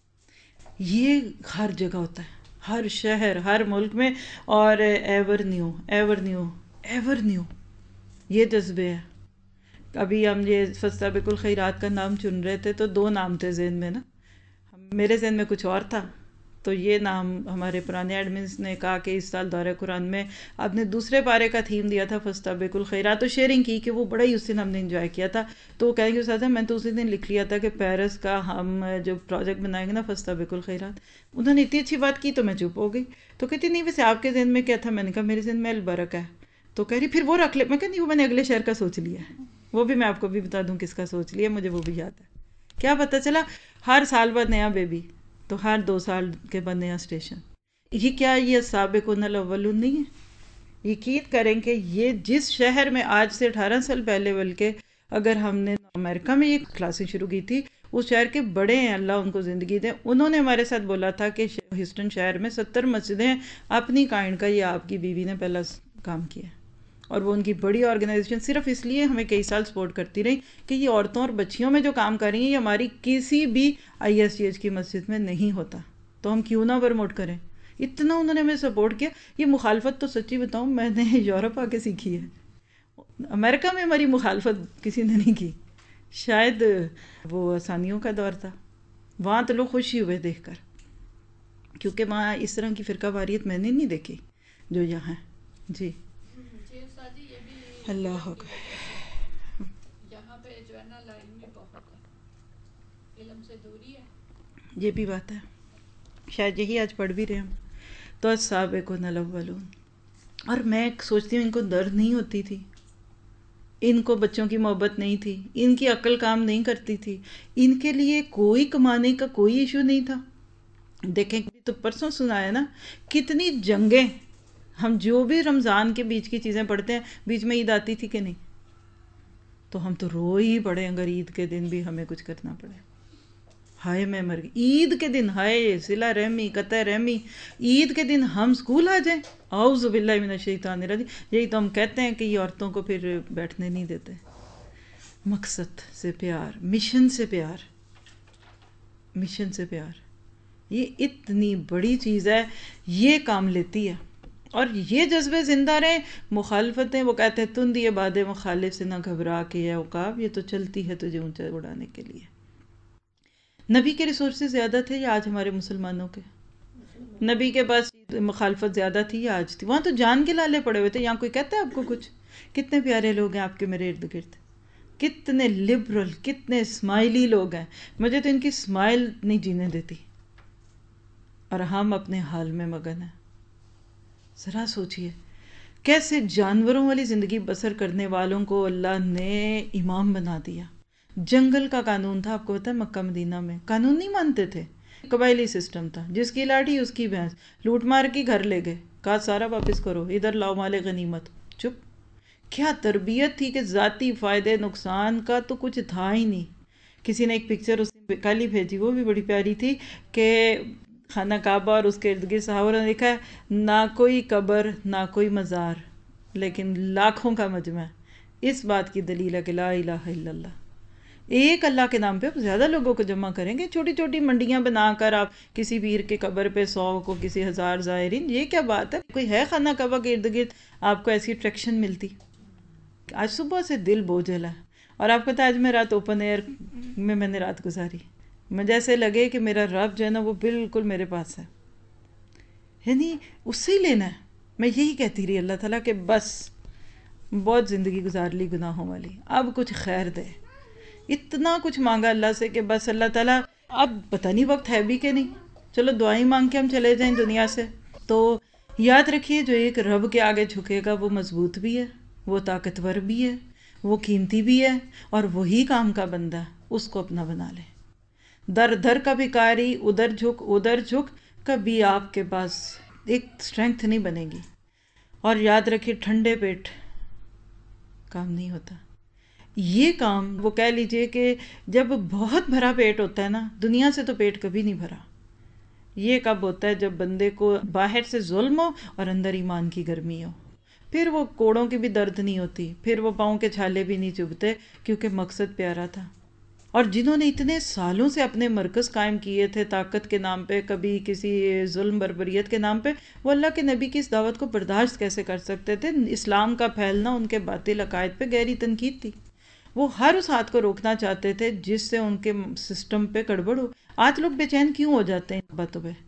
یہ ہر جگہ ہوتا ہے، ہر شہر، ہر ملک میں. اور ever new ever new ever new یہ جذبے ہے. ابھی ہم یہ فاستبقوا الخیرات کا نام چن رہے تھے تو دو نام تھے ذہن میں نا، میرے ذہن میں کچھ اور تھا، تو یہ نام ہمارے پرانے ایڈمنس نے کہا کہ اس سال دورہ قرآن میں آپ نے دوسرے پارے کا تھیم دیا تھا فاستبقوا الخیرات، تو شیئرنگ کی کہ وہ بڑا ہی اس دن ہم نے انجوائے کیا تھا. تو وہ کہیں گے استاد میں تو اسی دن لکھ لیا تھا کہ پیرس کا ہم جو پروجیکٹ بنائیں گے نا فاستبقوا الخیرات. انہوں نے اتنی اچھی بات کی تو میں چپ ہو گئی. تو کہتی نہیں ویسے آپ کے ذہن میں کیا تھا؟ میں نے کہا میرے ذہن میں البرکہ ہے. تو کہہ رہی پھر وہ رکھ لے. میں کہا نہیں وہ میں نے اگلے شہر کا سوچ لیا ہے، وہ بھی میں آپ کو بھی بتا دوں کس کا سوچ لیا، مجھے وہ بھی یاد ہے. کیا پتہ چلا ہر سال بعد نیا بیبی، تو ہر دو سال کے بعد نیا اسٹیشن. یہ کیا یہ سابقون الاولون نہیں ہے؟ یقین کریں کہ یہ جس شہر میں آج سے اٹھارہ سال پہلے، بلکہ اگر ہم نے امریکہ میں یہ کلاسیں شروع کی تھی، اس شہر کے بڑے ہیں اللہ ان کو زندگی دیں، انہوں نے ہمارے ساتھ بولا تھا کہ ہیوسٹن شہر میں ستر مسجدیں اپنی کائنڈ کا یہ آپ کی بیوی نے پہلا کام کیا. اور وہ ان کی بڑی آرگنائزیشن صرف اس لیے ہمیں کئی سال سپورٹ کرتی رہی کہ یہ عورتوں اور بچیوں میں جو کام کر رہی ہیں یہ ہماری کسی بھی آئی ایس سی ایچ کی مسجد میں نہیں ہوتا، تو ہم کیوں نہ پروموٹ کریں. اتنا انہوں نے ہمیں سپورٹ کیا. یہ مخالفت تو سچی بتاؤں میں نے یورپ آ کے سیکھی ہے، امریکہ میں ہماری مخالفت کسی نے نہیں کی. شاید وہ آسانیوں کا دور تھا، وہاں تو لوگ خوشی ہوئے دیکھ کر، کیونکہ وہاں اس طرح کی فرقہ واریت میں نے نہیں دیکھی جو یہاں ہے. جی اللہ اکبر. یہاں پہ جو ہے نا لائن بھی بہت ہے، علم سے دوری ہے. یہ بھی بات ہے، شاید یہی آج پڑھ بھی رہے ہم. تو السابقون الاولون. اور میں سوچتی ہوں ان کو درد نہیں ہوتی تھی، ان کو بچوں کی محبت نہیں تھی، ان کی عقل کام نہیں کرتی تھی، ان کے لیے کوئی کمانے کا کوئی ایشو نہیں تھا. دیکھیں تو پرسوں سنایا نا کتنی جنگیں، ہم جو بھی رمضان کے بیچ کی چیزیں پڑھتے ہیں، بیچ میں عید آتی تھی کہ نہیں؟ تو ہم تو رو ہی پڑے اگر عید کے دن بھی ہمیں کچھ کرنا پڑے. ہائے میں مر گئی عید کے دن، ہائے صلہ رحمی قطع رحمی. عید کے دن ہم اسکول آ جائیں، اعوذ باللہ من الشیطان الرجیم. یہی تو ہم کہتے ہیں کہ یہ عورتوں کو پھر بیٹھنے نہیں دیتے. مقصد سے پیار، مشن سے پیار، مشن سے پیار، یہ اتنی بڑی چیز ہے، یہ کام لیتی ہے. اور یہ جذبے زندہ رہیں. مخالفتیں وہ کہتے ہیں تندی باد مخالف سے نہ گھبرا کے یا عقاب، یہ تو چلتی ہے تجھے اونچا اڑانے کے لیے. نبی کے ریسورسز زیادہ تھے یا آج ہمارے مسلمانوں کے؟ نبی کے پاس مخالفت زیادہ تھی یا آج تھی؟ وہاں تو جان کے لالے پڑے ہوئے تھے. یہاں کوئی کہتا ہے آپ کو کچھ؟ کتنے پیارے لوگ ہیں آپ کے میرے ارد گرد، کتنے لبرل، کتنے اسمائلی لوگ ہیں. مجھے تو ان کی اسمائل نہیں جینے دیتی، اور ہم اپنے حال میں مگن ہیں. ذرا سوچئے کیسے جانوروں والی زندگی بسر کرنے والوں کو اللہ نے امام بنا دیا. جنگل کا قانون تھا، آپ کو پتہ ہے مکہ مدینہ میں قانون نہیں مانتے تھے، قبائلی سسٹم تھا، جس کی لاٹھی اس کی بھینس. لوٹ مار کی گھر لے گئے، کہا سارا واپس کرو، ادھر لاؤ مال غنیمت. چپ. کیا تربیت تھی کہ ذاتی فائدے نقصان کا تو کچھ تھا ہی نہیں. کسی نے ایک پکچر اس نے کل ہی بھیجی، وہ بھی بڑی پیاری تھی، کہ خانہ کعبہ اور اس کے ارد گرد صحابہ نے لکھا ہے نہ کوئی قبر نہ کوئی مزار، لیکن لاکھوں کا مجمع. اس بات کی دلیل ہے کہ لا الہ الا اللہ. ایک اللہ کے نام پہ آپ زیادہ لوگوں کو جمع کریں گے. چھوٹی چھوٹی منڈیاں بنا کر آپ کسی پیر کے قبر پہ سو کو کسی ہزار زائرین، یہ کیا بات ہے؟ کوئی ہے خانہ کعبہ کے ارد گرد آپ کو ایسی اٹریکشن ملتی؟ آج صبح سے دل بوجھل ہے. اور آپ کو پتہ ہے آج میں رات اوپن ایئر میں میں نے رات گزاری، میں جیسے لگے کہ میرا رب جو ہے نا وہ بالکل میرے پاس ہے، یعنی اس سے ہی لینا ہے. میں یہی کہتی رہی اللہ تعالیٰ کہ بس بہت زندگی گزار لی گناہوں والی، اب کچھ خیر دے. اتنا کچھ مانگا اللہ سے کہ بس اللہ تعالیٰ اب پتہ نہیں وقت ہے بھی کہ نہیں، چلو دعائیں مانگ کے ہم چلے جائیں دنیا سے. تو یاد رکھیے جو ایک رب کے آگے جھکے گا وہ مضبوط بھی ہے، وہ طاقتور بھی ہے، وہ قیمتی بھی ہے، اور وہی کام کا بندہ ہے. اس کو اپنا بنا لے. در در کا بھکاری، ادھر جھک ادھر جھک، کبھی آپ کے پاس ایک اسٹرینگتھ نہیں بنے گی. اور یاد رکھیے ٹھنڈے پیٹ کام نہیں ہوتا. یہ کام وہ کہہ لیجئے کہ جب بہت بھرا پیٹ ہوتا ہے نا، دنیا سے تو پیٹ کبھی نہیں بھرا. یہ کب ہوتا ہے؟ جب بندے کو باہر سے ظلم ہو اور اندر ایمان کی گرمی ہو. پھر وہ کوڑوں کی بھی درد نہیں ہوتی، پھر وہ پاؤں کے چھالے بھی نہیں چبھتے، کیونکہ مقصد پیارا تھا. اور جنہوں نے اتنے سالوں سے اپنے مرکز قائم کیے تھے طاقت کے نام پہ، کبھی کسی ظلم بربریت کے نام پہ، وہ اللہ کے نبی کی اس دعوت کو برداشت کیسے کر سکتے تھے؟ اسلام کا پھیلنا ان کے باطل عقائد پہ گہری تنقید تھی. وہ ہر اس ہاتھ کو روکنا چاہتے تھے جس سے ان کے سسٹم پہ گڑبڑ ہو. آج لوگ بے چین کیوں ہو جاتے ہیں ان باتوں پہ؟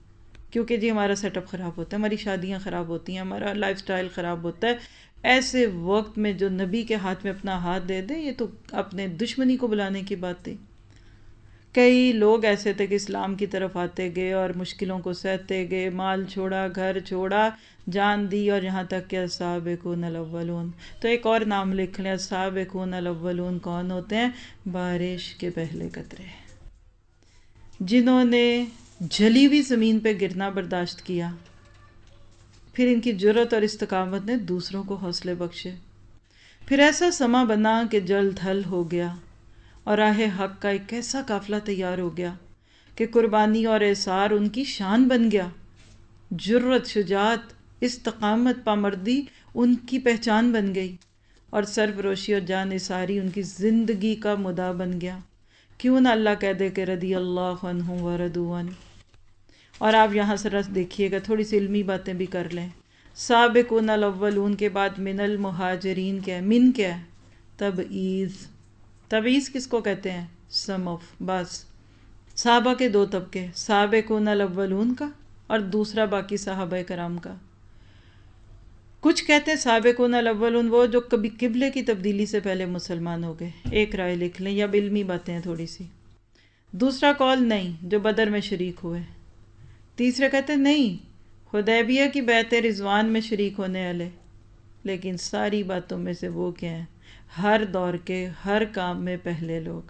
کیونکہ جی ہمارا سیٹ اپ خراب ہوتا ہے، ہماری شادیاں خراب ہوتی ہیں، ہمارا لائف سٹائل خراب ہوتا ہے. ایسے وقت میں جو نبی کے ہاتھ میں اپنا ہاتھ دے دے، یہ تو اپنے دشمنی کو بلانے کی بات تھی. کئی لوگ ایسے تھے کہ اسلام کی طرف آتے گئے اور مشکلوں کو سہتے گئے، مال چھوڑا، گھر چھوڑا، جان دی، اور یہاں تک کہ السابقون الاولون. تو ایک اور نام لکھ لیں، السابقون الاولون کون ہوتے ہیں؟ بارش کے پہلے قطرے، جنہوں نے جلی ہوئی زمین پہ گرنا برداشت کیا، پھر ان کی جرت اور استقامت نے دوسروں کو حوصلے بخشے. پھر ایسا سما بنا کہ جل تھل ہو گیا، اور راہ حق کا ایک ایسا قافلہ تیار ہو گیا کہ قربانی اور احسار ان کی شان بن گیا. جرت، شجاعت، استقامت، پامردی ان کی پہچان بن گئی، اور سرفروشی اور جان نثاری ان کی زندگی کا مدعا بن گیا. کیوں نہ اللہ کہہ دے کہ رضی اللہ عنہم ورضوا عنہ. اور آپ یہاں سے رس دیکھیے گا، تھوڑی سی علمی باتیں بھی کر لیں. سابقون الاولون کے بعد من المہاجرین کیا ہے؟ من کیا ہے؟ تبعیض. تبعیض کس کو کہتے ہیں؟ سم آف، بس. صحابہ کے دو طبقے، سابقون الاولون کا اور دوسرا باقی صحابہ کرام کا. کچھ کہتے ہیں سابقون الاولون وہ جو کبھی قبلے کی تبدیلی سے پہلے مسلمان ہو گئے، ایک رائے لکھ لیں، یا علمی باتیں ہیں تھوڑی سی. دوسرا قول نہیں، جو بدر میں شریک ہوئے. تیسرے کہتے ہیں نہیں، حدیبیہ کی بیعت رضوان میں شریک ہونے والے. لیکن ساری باتوں میں سے وہ کیا ہیں؟ ہر دور کے ہر کام میں پہلے لوگ.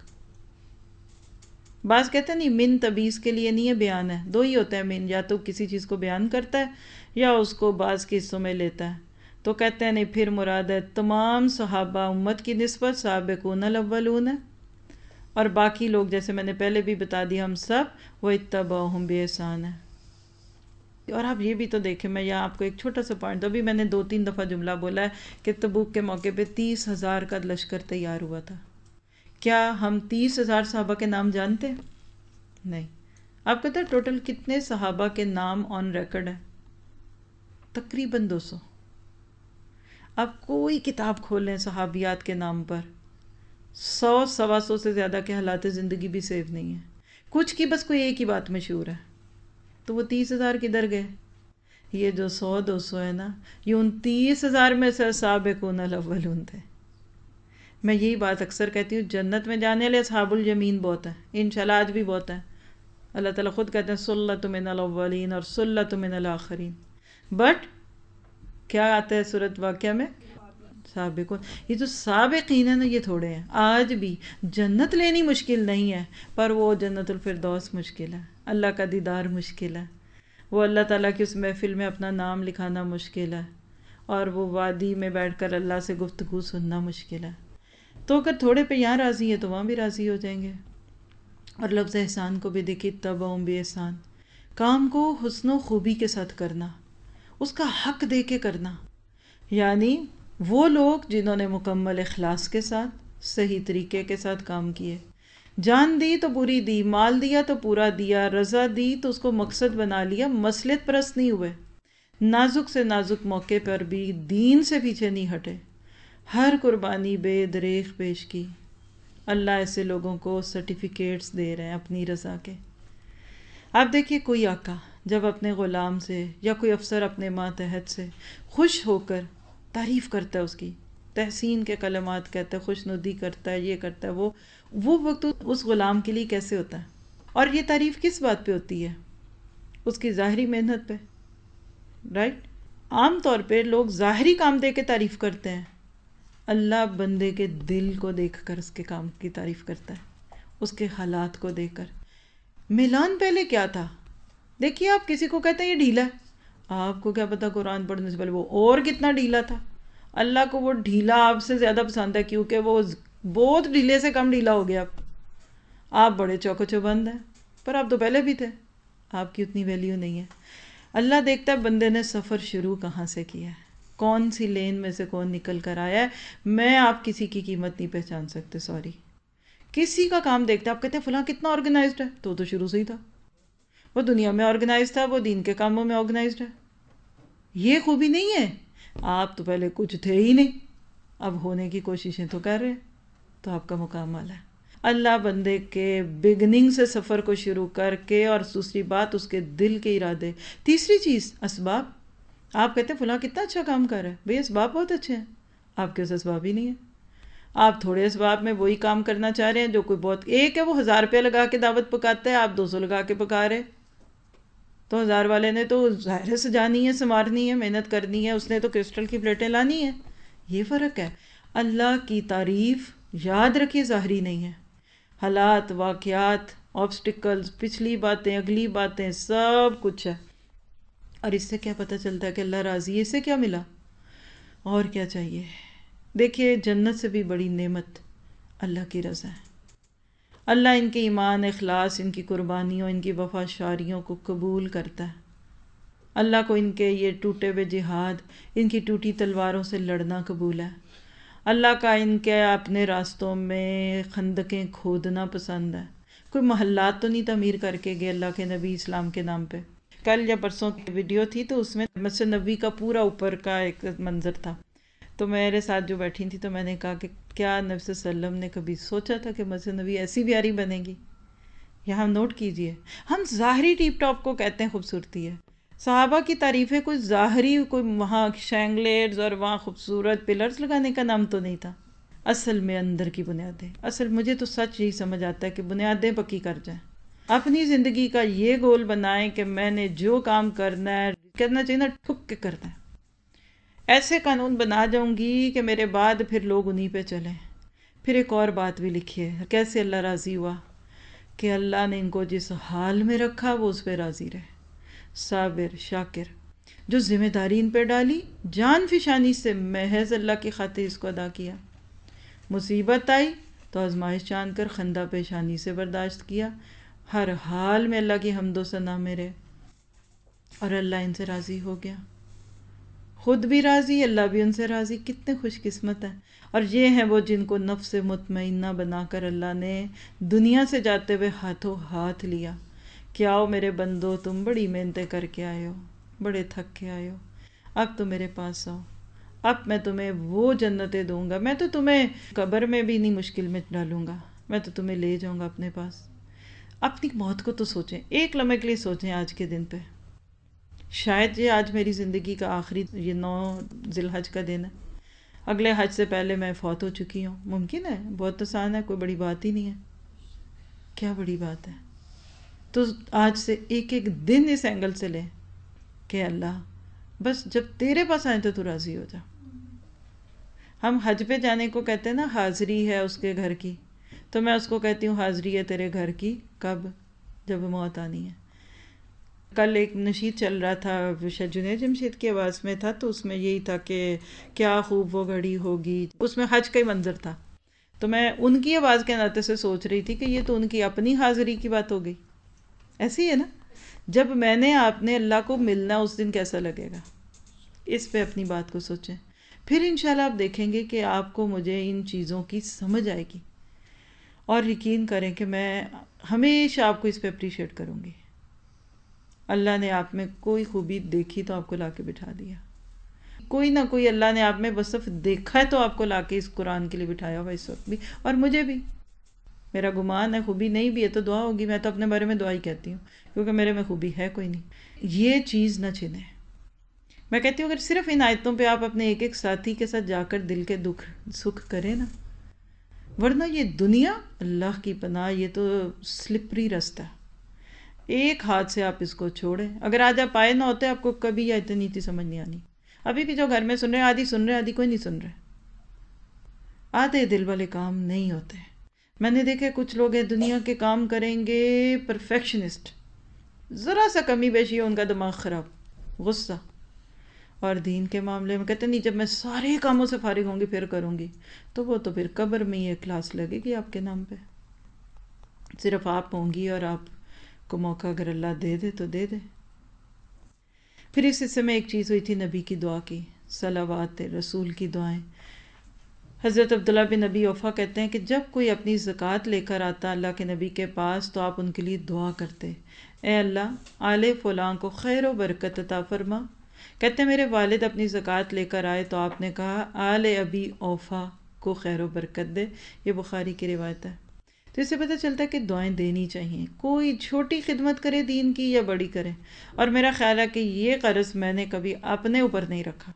بعض کہتے ہیں نہیں، من تبعیض کے لیے نہیں ہے، بیان ہے. دو ہی ہوتا ہے من، یا تو کسی چیز کو بیان کرتا ہے یا اس کو بعض کے حصوں میں لیتا ہے. تو کہتے ہیں نہیں، پھر مراد ہے تمام صحابہ امت کی نسبت سابقون الاولون ہے، اور باقی لوگ جیسے میں نے پہلے بھی بتا دیا ہم سب وہ اتبعہم بإحسان ہے. اور آپ یہ بھی تو دیکھیں، میں یہاں آپ کو ایک چھوٹا سا پوائنٹ، ابھی میں نے دو تین دفعہ جملہ بولا ہے کہ تبوک کے موقع پہ تیس ہزار کا لشکر تیار ہوا تھا. کیا ہم تیس ہزار صحابہ کے نام جانتے ہیں؟ نہیں. آپ کہتے ہیں ٹوٹل کتنے صحابہ کے نام آن ریکارڈ ہیں؟ تقریباً دو سو. آپ کوئی کتاب کھولیں صحابیات کے نام پر، سو سوا سو سے زیادہ کے حالات زندگی بھی سیو نہیں ہیں. کچھ کی بس کوئی ایک ہی بات مشہور ہے. تو وہ تیس ہزار کدھر گئے؟ یہ جو سو دو سو ہے نا، یہ ان تیس ہزار میں سے سابقون الاولون تھے. میں یہی بات اکثر کہتی ہوں، جنت میں جانے والے اصحاب الیمین بہت ہیں، انشاءاللہ آج بھی بہت ہیں. اللہ تعالیٰ خود کہتے ہیں سلۃ من الاولین اور سلۃ من الاخرین. بٹ کیا آتا ہے سورۃ واقعہ میں؟ سابقون. یہ جو سابقین ہیں نا، یہ تھوڑے ہیں. آج بھی جنت لینی مشکل نہیں ہے، پر وہ جنت الفردوس مشکل ہے، اللہ کا دیدار مشکل ہے، وہ اللہ تعالیٰ کی اس محفل میں اپنا نام لکھانا مشکل ہے، اور وہ وادی میں بیٹھ کر اللہ سے گفتگو سننا مشکل ہے. تو اگر تھوڑے پہ یہاں راضی ہے تو وہاں بھی راضی ہو جائیں گے. اور لفظ احسان کو بھی دیکھیے، تبعہم بإحسان. کام کو حسن و خوبی کے ساتھ کرنا، اس کا حق دے کے کرنا. یعنی وہ لوگ جنہوں نے مکمل اخلاص کے ساتھ صحیح طریقے کے ساتھ کام کیے، جان دی تو پوری دی، مال دیا تو پورا دیا، رضا دی تو اس کو مقصد بنا لیا، مصلحت پرست نہیں ہوئے، نازک سے نازک موقع پر بھی دین سے پیچھے نہیں ہٹے، ہر قربانی بے دریغ پیش کی. اللہ ایسے لوگوں کو سرٹیفکیٹس دے رہے ہیں اپنی رضا کے. آپ دیکھیے کوئی آقا جب اپنے غلام سے یا کوئی افسر اپنے ماتحت سے خوش ہو کر تعریف کرتا ہے، اس کی تحسین کے کلمات کہتا ہے، خوش ندی کرتا ہے، یہ کرتا ہے، وہ وہ وقت اس غلام کے لیے کیسے ہوتا ہے؟ اور یہ تعریف کس بات پہ ہوتی ہے؟ اس کی ظاہری محنت پہ، رائٹ؟ عام طور پہ لوگ ظاہری کام دے کے تعریف کرتے ہیں، اللہ بندے کے دل کو دیکھ کر اس کے کام کی تعریف کرتا ہے، اس کے حالات کو دیکھ کر. میلان پہلے کیا تھا؟ دیکھیے، آپ کسی کو کہتے ہیں یہ ڈھیلا ہے، آپ کو کیا پتا قرآن پڑھنے سے پہلے وہ اور کتنا ڈھیلا تھا. اللہ کو وہ ڈھیلا آپ سے زیادہ پسند ہے، کیونکہ وہ بہت ڈھیلے سے کم ڈھیلا ہو گیا. آپ بڑے چوکو چوبند ہیں، پر آپ تو پہلے بھی تھے، آپ کی اتنی ویلیو نہیں ہے. اللہ دیکھتا ہے بندے نے سفر شروع کہاں سے کیا ہے، کون سی لین میں سے کون نکل کر آیا ہے. میں آپ کسی کی قیمت نہیں پہچان سکتے، سوری. کسی کا کام دیکھتا ہے، آپ کہتے ہیں فلاں کتنا آرگنائزڈ ہے، تو تو شروع سے ہی تھا، وہ دنیا میں آرگنائز تھا، وہ دین کے کاموں میں آرگنائزڈ ہے. یہ خوبی نہیں ہے، آپ تو پہلے کچھ تھے ہی نہیں، اب ہونے کی کوششیں تو کر رہے ہیں، تو آپ کا مقام اعلیٰ ہے. اللہ بندے کے بگننگ سے سفر کو شروع کر کے، اور دوسری بات اس کے دل کے ارادے، تیسری چیز اسباب. آپ کہتے ہیں فلاں کتنا اچھا کام کر رہا ہے، بھئی اسباب بہت اچھے ہیں، آپ کے اس اسباب ہی نہیں ہیں. آپ تھوڑے اسباب میں وہی کام کرنا چاہ رہے ہیں جو کوئی بہت، ایک ہے وہ ہزار روپیہ لگا کے دعوت پکاتا ہے، آپ دو سو لگا کے پکا رہے. تو ہزار والے نے تو ظاہر سے جانی ہے، سنوارنی ہے، محنت کرنی ہے، اس نے تو کرسٹل کی پلیٹیں لانی ہے. یہ فرق ہے. اللہ کی تعریف یاد رکھیے ظاہری نہیں ہے، حالات، واقعات، آبسٹیکلز، پچھلی باتیں، اگلی باتیں، سب کچھ ہے. اور اس سے کیا پتہ چلتا ہے کہ اللہ راضی ہے؟ اس سے کیا ملا؟ اور کیا چاہیے؟ دیکھیے جنت سے بھی بڑی نعمت اللہ کی رضا ہے. اللہ ان کے ایمان، اخلاص، ان کی قربانیوں، ان کی وفا شاریوں کو قبول کرتا ہے. اللہ کو ان کے یہ ٹوٹے ہوئے جہاد، ان کی ٹوٹی تلواروں سے لڑنا قبول ہے. اللہ کا ان کے اپنے راستوں میں خندقیں کھودنا پسند ہے. کوئی محلات تو نہیں تعمیر کر کے گئے اللہ کے نبی اسلام کے نام پہ. کل یا پرسوں کی ویڈیو تھی تو اس میں مسجد نبوی کا پورا اوپر کا ایک منظر تھا، تو میرے ساتھ جو بیٹھی تھی تو میں نے کہا کہ کیا نبی صلی اللہ علیہ وسلم نے کبھی سوچا تھا کہ مسجد نبوی ایسی پیاری بنے گی؟ یہاں نوٹ کیجئے، ہم ظاہری ٹیپ ٹاپ کو کہتے ہیں خوبصورتی ہے. صحابہ کی تعریفیں کوئی ظاہری، کوئی وہاں شینگلیرز اور وہاں خوبصورت پلرز لگانے کا نام تو نہیں تھا. اصل میں اندر کی بنیادیں، اصل مجھے تو سچ یہی سمجھ آتا ہے کہ بنیادیں پکی کر جائیں. اپنی زندگی کا یہ گول بنائیں کہ میں نے جو کام کرنا ہے، کرنا چاہیے نا ٹھک کے کرنا ہے. ایسے قانون بنا جاؤں گی کہ میرے بعد پھر لوگ انہی پہ چلیں. پھر ایک اور بات بھی لکھی ہے، کیسے اللہ راضی ہوا کہ اللہ نے ان کو جس حال میں رکھا وہ اس پہ راضی رہے. صابر، شاکر، جو ذمہ داری ان پہ ڈالی، جان فشانی سے محض اللہ کی خاطر اس کو ادا کیا. مصیبت آئی تو آزمائش جان کر خندہ پیشانی سے برداشت کیا. ہر حال میں اللہ کی حمد و ثنا میں رہے، اور اللہ ان سے راضی ہو گیا. خود بھی راضی، اللہ بھی ان سے راضی. کتنے خوش قسمت ہیں. اور یہ ہیں وہ جن کو نفس مطمئنہ بنا کر اللہ نے دنیا سے جاتے ہوئے ہاتھوں ہاتھ لیا کہ آؤ میرے بندو، تم بڑی محنتیں کر کے آئے ہو، بڑے تھک کے آئے ہو، اب تو میرے پاس آؤ، اب میں تمہیں وہ جنتیں دوں گا. میں تو تمہیں قبر میں بھی نہیں مشکل میں ڈالوں گا، میں تو تمہیں لے جاؤں گا اپنے پاس. اپنی موت کو تو سوچیں، ایک لمحے کے لیے سوچیں آج کے دن پہ. شاید یہ آج میری زندگی کا آخری، یہ نو ذی الحج کا دن ہے، اگلے حج سے پہلے میں فوت ہو چکی ہوں. ممکن ہے، بہت آسان ہے، کوئی بڑی بات ہی نہیں ہے. کیا بڑی بات ہے؟ تو آج سے ایک ایک دن اس اینگل سے لیں کہ اللہ بس جب تیرے پاس آئیں تو تو راضی ہو جا. ہم حج پہ جانے کو کہتے ہیں نا، حاضری ہے اس کے گھر کی، تو میں اس کو کہتی ہوں حاضری ہے تیرے گھر کی کب؟ جب موت آنی ہے. کل ایک نشید چل رہا تھا، شاید جنید جمشید کی آواز میں تھا، تو اس میں یہی تھا کہ کیا خوب وہ گھڑی ہوگی، اس میں حج کا ہی منظر تھا. تو میں ان کی آواز کے ناطے سے سوچ رہی تھی کہ یہ تو ان کی اپنی حاضری کی بات ہو گئی. ایسی ہے نا، جب میں نے آپ نے اللہ کو ملنا اس دن کیسا لگے گا، اس پہ اپنی بات کو سوچیں. پھر انشاءاللہ آپ دیکھیں گے کہ آپ کو مجھے ان چیزوں کی سمجھ آئے گی، اور یقین کریں کہ میں ہمیشہ آپ کو اس پہ اپریشیٹ کروں گی. اللہ نے آپ میں کوئی خوبی دیکھی تو آپ کو لا کے بٹھا دیا، کوئی نہ کوئی اللہ نے آپ میں وصف دیکھا ہے تو آپ کو لا کے اس قرآن کے لیے بٹھایا ہوا اس وقت بھی. اور مجھے بھی، میرا گمان ہے خوبی نہیں بھی ہے تو دعا ہوگی. میں تو اپنے بارے میں دعا ہی کہتی ہوں، کیونکہ میرے میں خوبی ہے کوئی نہیں. یہ چیز نہ چھنیں. میں کہتی ہوں اگر صرف ان آیتوں پہ آپ اپنے ایک ایک ساتھی کے ساتھ جا کر دل کے دکھ سکھ کریں نا، ورنہ یہ دنیا اللہ کی پناہ، یہ تو سلپری رستہ. ایک ہاتھ سے آپ اس کو چھوڑیں. اگر آج آپ آئے نہ ہوتے آپ کو کبھی یہ اتنی تھی سمجھ نہیں آنی. ابھی بھی جو گھر میں سن رہے ہیں، آدھی سن رہے ہیں، آدھی کوئی نہیں سن رہے. آدھے دل والے کام نہیں ہوتے. میں نے دیکھا کچھ لوگ ہیں دنیا کے کام کریں گے پرفیکشنسٹ، ذرا سا کمی بیشی ہو ان کا دماغ خراب، غصہ. اور دین کے معاملے میں کہتے ہیں نہیں جب میں سارے کاموں سے فارغ ہوں گی پھر کروں گی. تو وہ تو پھر قبر میں یہ کلاس لگے گی آپ کے نام پہ. صرف آپ ہوں گی، اور آپ کو موقع اگر اللہ دے دے تو دے دے. پھر اس حصے میں ایک چیز ہوئی تھی نبی کی دعا کی، صلوات رسول کی دعائیں. حضرت عبداللہ بن نبی اوفا کہتے ہیں کہ جب کوئی اپنی زکوٰۃ لے کر آتا اللہ کے نبی کے پاس تو آپ ان کے لیے دعا کرتے، اے اللہ آل فلاں کو خیر و برکت عطا فرما. کہتے ہیں میرے والد اپنی زکوٰۃ لے کر آئے تو آپ نے کہا آل ابی اوفا کو خیر و برکت دے. یہ بخاری کی روایت ہے. تو اس سے پتہ چلتا ہے کہ دعائیں دینی چاہیے، کوئی چھوٹی خدمت کرے دین کی یا بڑی کرے. اور میرا خیال ہے کہ یہ قرض میں نے کبھی اپنے اوپر نہیں رکھا،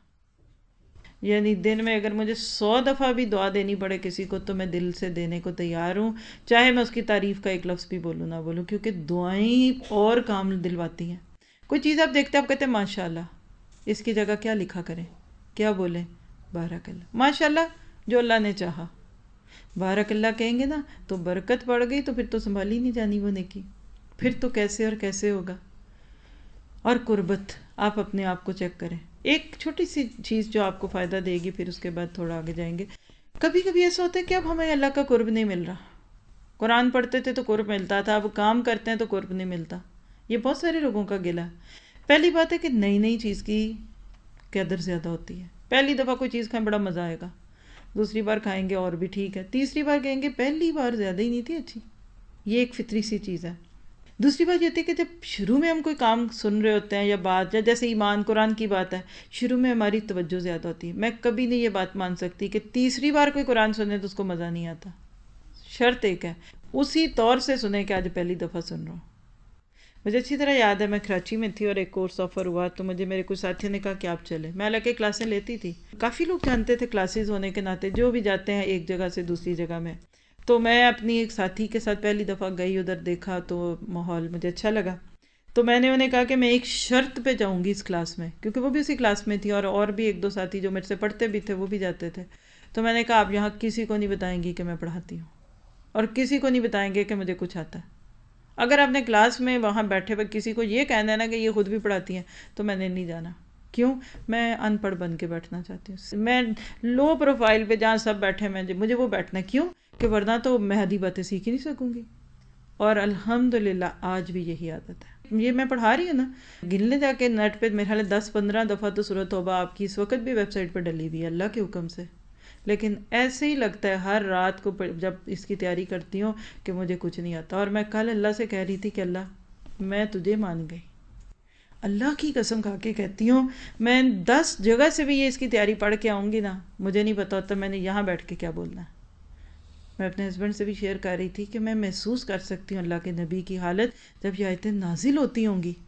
یعنی دن میں اگر مجھے سو دفعہ بھی دعا دینی پڑے کسی کو تو میں دل سے دینے کو تیار ہوں، چاہے میں اس کی تعریف کا ایک لفظ بھی بولوں نہ بولوں، کیونکہ دعائیں اور کام دلواتی ہیں. کوئی چیز آپ دیکھتے آپ کہتے ہیں ماشاء اللہ، اس کی جگہ کیا لکھا کریں، کیا بولیں؟ بارک اللہ. ماشاء اللہ جو اللہ نے چاہا، بارک اللہ کہیں گے نا تو برکت پڑ گئی، تو پھر تو سنبھالی نہیں جانی وہ نیکی، پھر تو کیسے اور کیسے ہوگا. اور قربت، آپ اپنے آپ کو چیک کریں، ایک چھوٹی سی چیز جو آپ کو فائدہ دے گی، پھر اس کے بعد تھوڑا آگے جائیں گے. کبھی کبھی ایسا ہوتا ہے کہ اب ہمیں اللہ کا قرب نہیں مل رہا. قرآن پڑھتے تھے تو قرب ملتا تھا، اب کام کرتے ہیں تو قرب نہیں ملتا. یہ بہت سارے لوگوں کا گلہ. پہلی بات ہے کہ نئی نئی چیز کی قدر زیادہ ہوتی ہے. پہلی دفعہ کوئی چیز کھائیں بڑا مزہ آئے گا، دوسری بار کھائیں گے اور بھی ٹھیک ہے، تیسری بار کہیں گے پہلی بار زیادہ ہی نہیں تھی اچھی. یہ ایک فطری سی چیز ہے. دوسری بات یہ تھی کہ جب شروع میں ہم کوئی کام سن رہے ہوتے ہیں یا بات، یا جیسے ایمان قرآن کی بات ہے، شروع میں ہماری توجہ زیادہ ہوتی ہے. میں کبھی نہیں یہ بات مان سکتی کہ تیسری بار کوئی قرآن سنے تو اس کو مزہ نہیں آتا. شرط ایک ہے، اسی طور سے سنیں کہ آج پہلی دفعہ سن رہا ہوں. مجھے اچھی طرح یاد ہے میں کراچی میں تھی اور ایک کورس آفر ہوا، تو مجھے میرے کچھ ساتھیوں نے کہا کہ آپ چلیں. میں الگ کلاسیں لیتی تھی، کافی لوگ جانتے تھے کلاسز ہونے کے ناطے، جو بھی جاتے ہیں ایک جگہ سے دوسری جگہ میں. تو میں اپنی ایک ساتھی کے ساتھ پہلی دفعہ گئی، ادھر دیکھا تو ماحول مجھے اچھا لگا. تو میں نے انہیں کہا کہ میں ایک شرط پہ جاؤں گی اس کلاس میں، کیونکہ وہ بھی اسی کلاس میں تھی اور اور بھی ایک دو ساتھی جو میرے سے پڑھتے بھی تھے وہ بھی جاتے تھے. تو میں نے کہا آپ یہاں کسی کو نہیں بتائیں گی کہ میں پڑھاتی ہوں، اور کسی کو نہیں بتائیں گے کہ مجھے کچھ آتا ہے. اگر آپ نے کلاس میں وہاں بیٹھے ہوئے کسی کو یہ کہنا ہے نا کہ یہ خود بھی پڑھاتی ہیں، تو میں نے نہیں جانا. کیوں؟ میں ان پڑھ بن کے بیٹھنا چاہتی ہوں. میں لو پروفائل پہ جہاں سب بیٹھے میں مجھے وہ بیٹھنا ہے. کیوں؟ کہ ورنہ تو میں آدھی باتیں سیکھ ہی نہیں سکوں گی. اور الحمدللہ آج بھی یہی عادت ہے. یہ میں پڑھا رہی ہوں نا، گننے جا کے نیٹ پہ میرے خیال دس پندرہ دفعہ تو سورۃ توبہ آپ کی اس وقت بھی ویب سائٹ پہ ڈلی ہوئی ہے اللہ کے حکم سے. لیکن ایسے ہی لگتا ہے ہر رات کو جب اس کی تیاری کرتی ہوں کہ مجھے کچھ نہیں آتا. اور میں کل اللہ سے کہہ رہی تھی کہ اللہ میں تجھے مان گئی، اللہ کی قسم کھا کے کہتی ہوں میں دس جگہ سے بھی یہ اس کی تیاری پڑھ کے آؤں گی نا، مجھے نہیں پتا ہوتا میں نے یہاں بیٹھ کے کیا بولنا ہے. میں اپنے ہسبینڈ سے بھی شیئر کر رہی تھی کہ میں محسوس کر سکتی ہوں اللہ کے نبی کی حالت جب یہ آیتیں نازل ہوتی ہوں گی.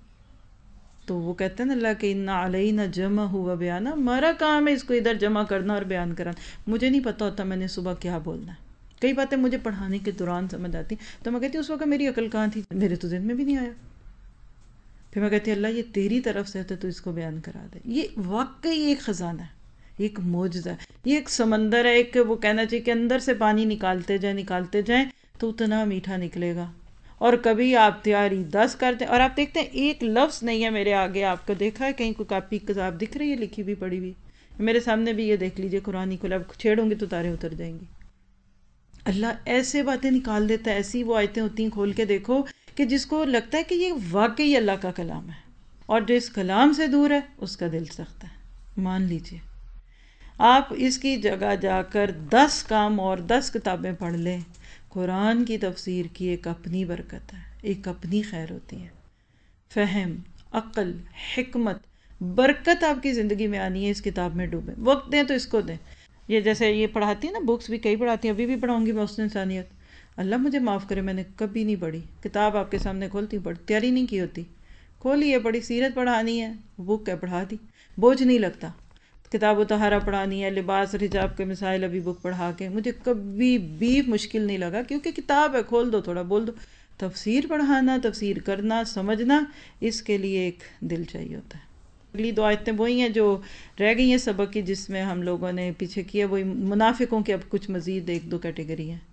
تو وہ کہتے ہیں نا اللہ کہ اِنَّ عَلَيْنَا جَمْعَهُ وَبَيَانَهُ، ہمارا کام ہے اس کو ادھر جمع کرنا اور بیان کرانا. مجھے نہیں پتا ہوتا میں نے صبح کیا بولنا ہے. کئی باتیں مجھے پڑھانے کے دوران سمجھ آتی تو میں کہتی ہوں اس وقت میری عقل کہاں تھی، میرے تو ذہن میں بھی نہیں آیا. پھر میں کہتی اللہ یہ تیری طرف سے ہے تو اس کو بیان کرا دے. یہ واقعی ایک خزانہ ہے، ایک معجزہ ہے، یہ ایک سمندر ہے. ایک وہ کہنا چاہیے کہ اندر سے پانی نکالتے جائیں نکالتے جائیں تو اتنا میٹھا نکلے گا. اور کبھی آپ تیاری دس کرتے اور آپ دیکھتے ہیں ایک لفظ نہیں ہے میرے آگے. آپ کو دیکھا ہے کہیں کوئی کاپی کتاب دکھ رہی ہے لکھی بھی پڑھی ہوئی؟ میرے سامنے بھی یہ دیکھ لیجئے قرآن کھلا، چھیڑوں گی تو تارے اتر جائیں گی. اللہ ایسے باتیں نکال دیتا ہے، ایسی وہ آیتیں ہوتی ہیں کھول کے دیکھو کہ جس کو لگتا ہے کہ یہ واقعی اللہ کا کلام ہے. اور جو اس کلام سے دور ہے اس کا دل سخت ہے. مان لیجئے آپ اس کی جگہ جا کر دس کام اور دس کتابیں پڑھ لیں، قرآن کی تفسیر کی ایک اپنی برکت ہے، ایک اپنی خیر ہوتی ہے. فہم، عقل، حکمت، برکت آپ کی زندگی میں آنی ہے. اس کتاب میں ڈوبیں، وقت دیں تو اس کو دیں. یہ جیسے یہ پڑھاتی ہیں نا، بکس بھی کئی پڑھاتی ہیں، ابھی بھی پڑھاؤں گی میں حسن انسانیت. اللہ مجھے معاف کرے میں نے کبھی نہیں پڑھی. کتاب آپ کے سامنے کھولتی ہوں، پڑھ تیاری نہیں کی ہوتی، کھولی ہے پڑھی. سیرت پڑھانی ہے بک ہے پڑھا دی، بوجھ نہیں لگتا. کتاب و طہارہ پڑھانی ہے، لباس اور حجاب کے مسائل ابھی بک پڑھا کے مجھے کبھی بھی مشکل نہیں لگا، کیونکہ کتاب ہے کھول دو تھوڑا بول دو. تفسیر پڑھانا، تفسیر کرنا، سمجھنا، اس کے لیے ایک دل چاہیے ہوتا ہے. اگلی دو آیتیں وہی ہیں جو رہ گئی ہیں سبق کی، جس میں ہم لوگوں نے پیچھے کیا. وہی منافقوں کے اب کچھ مزید ایک دو کیٹیگری ہیں.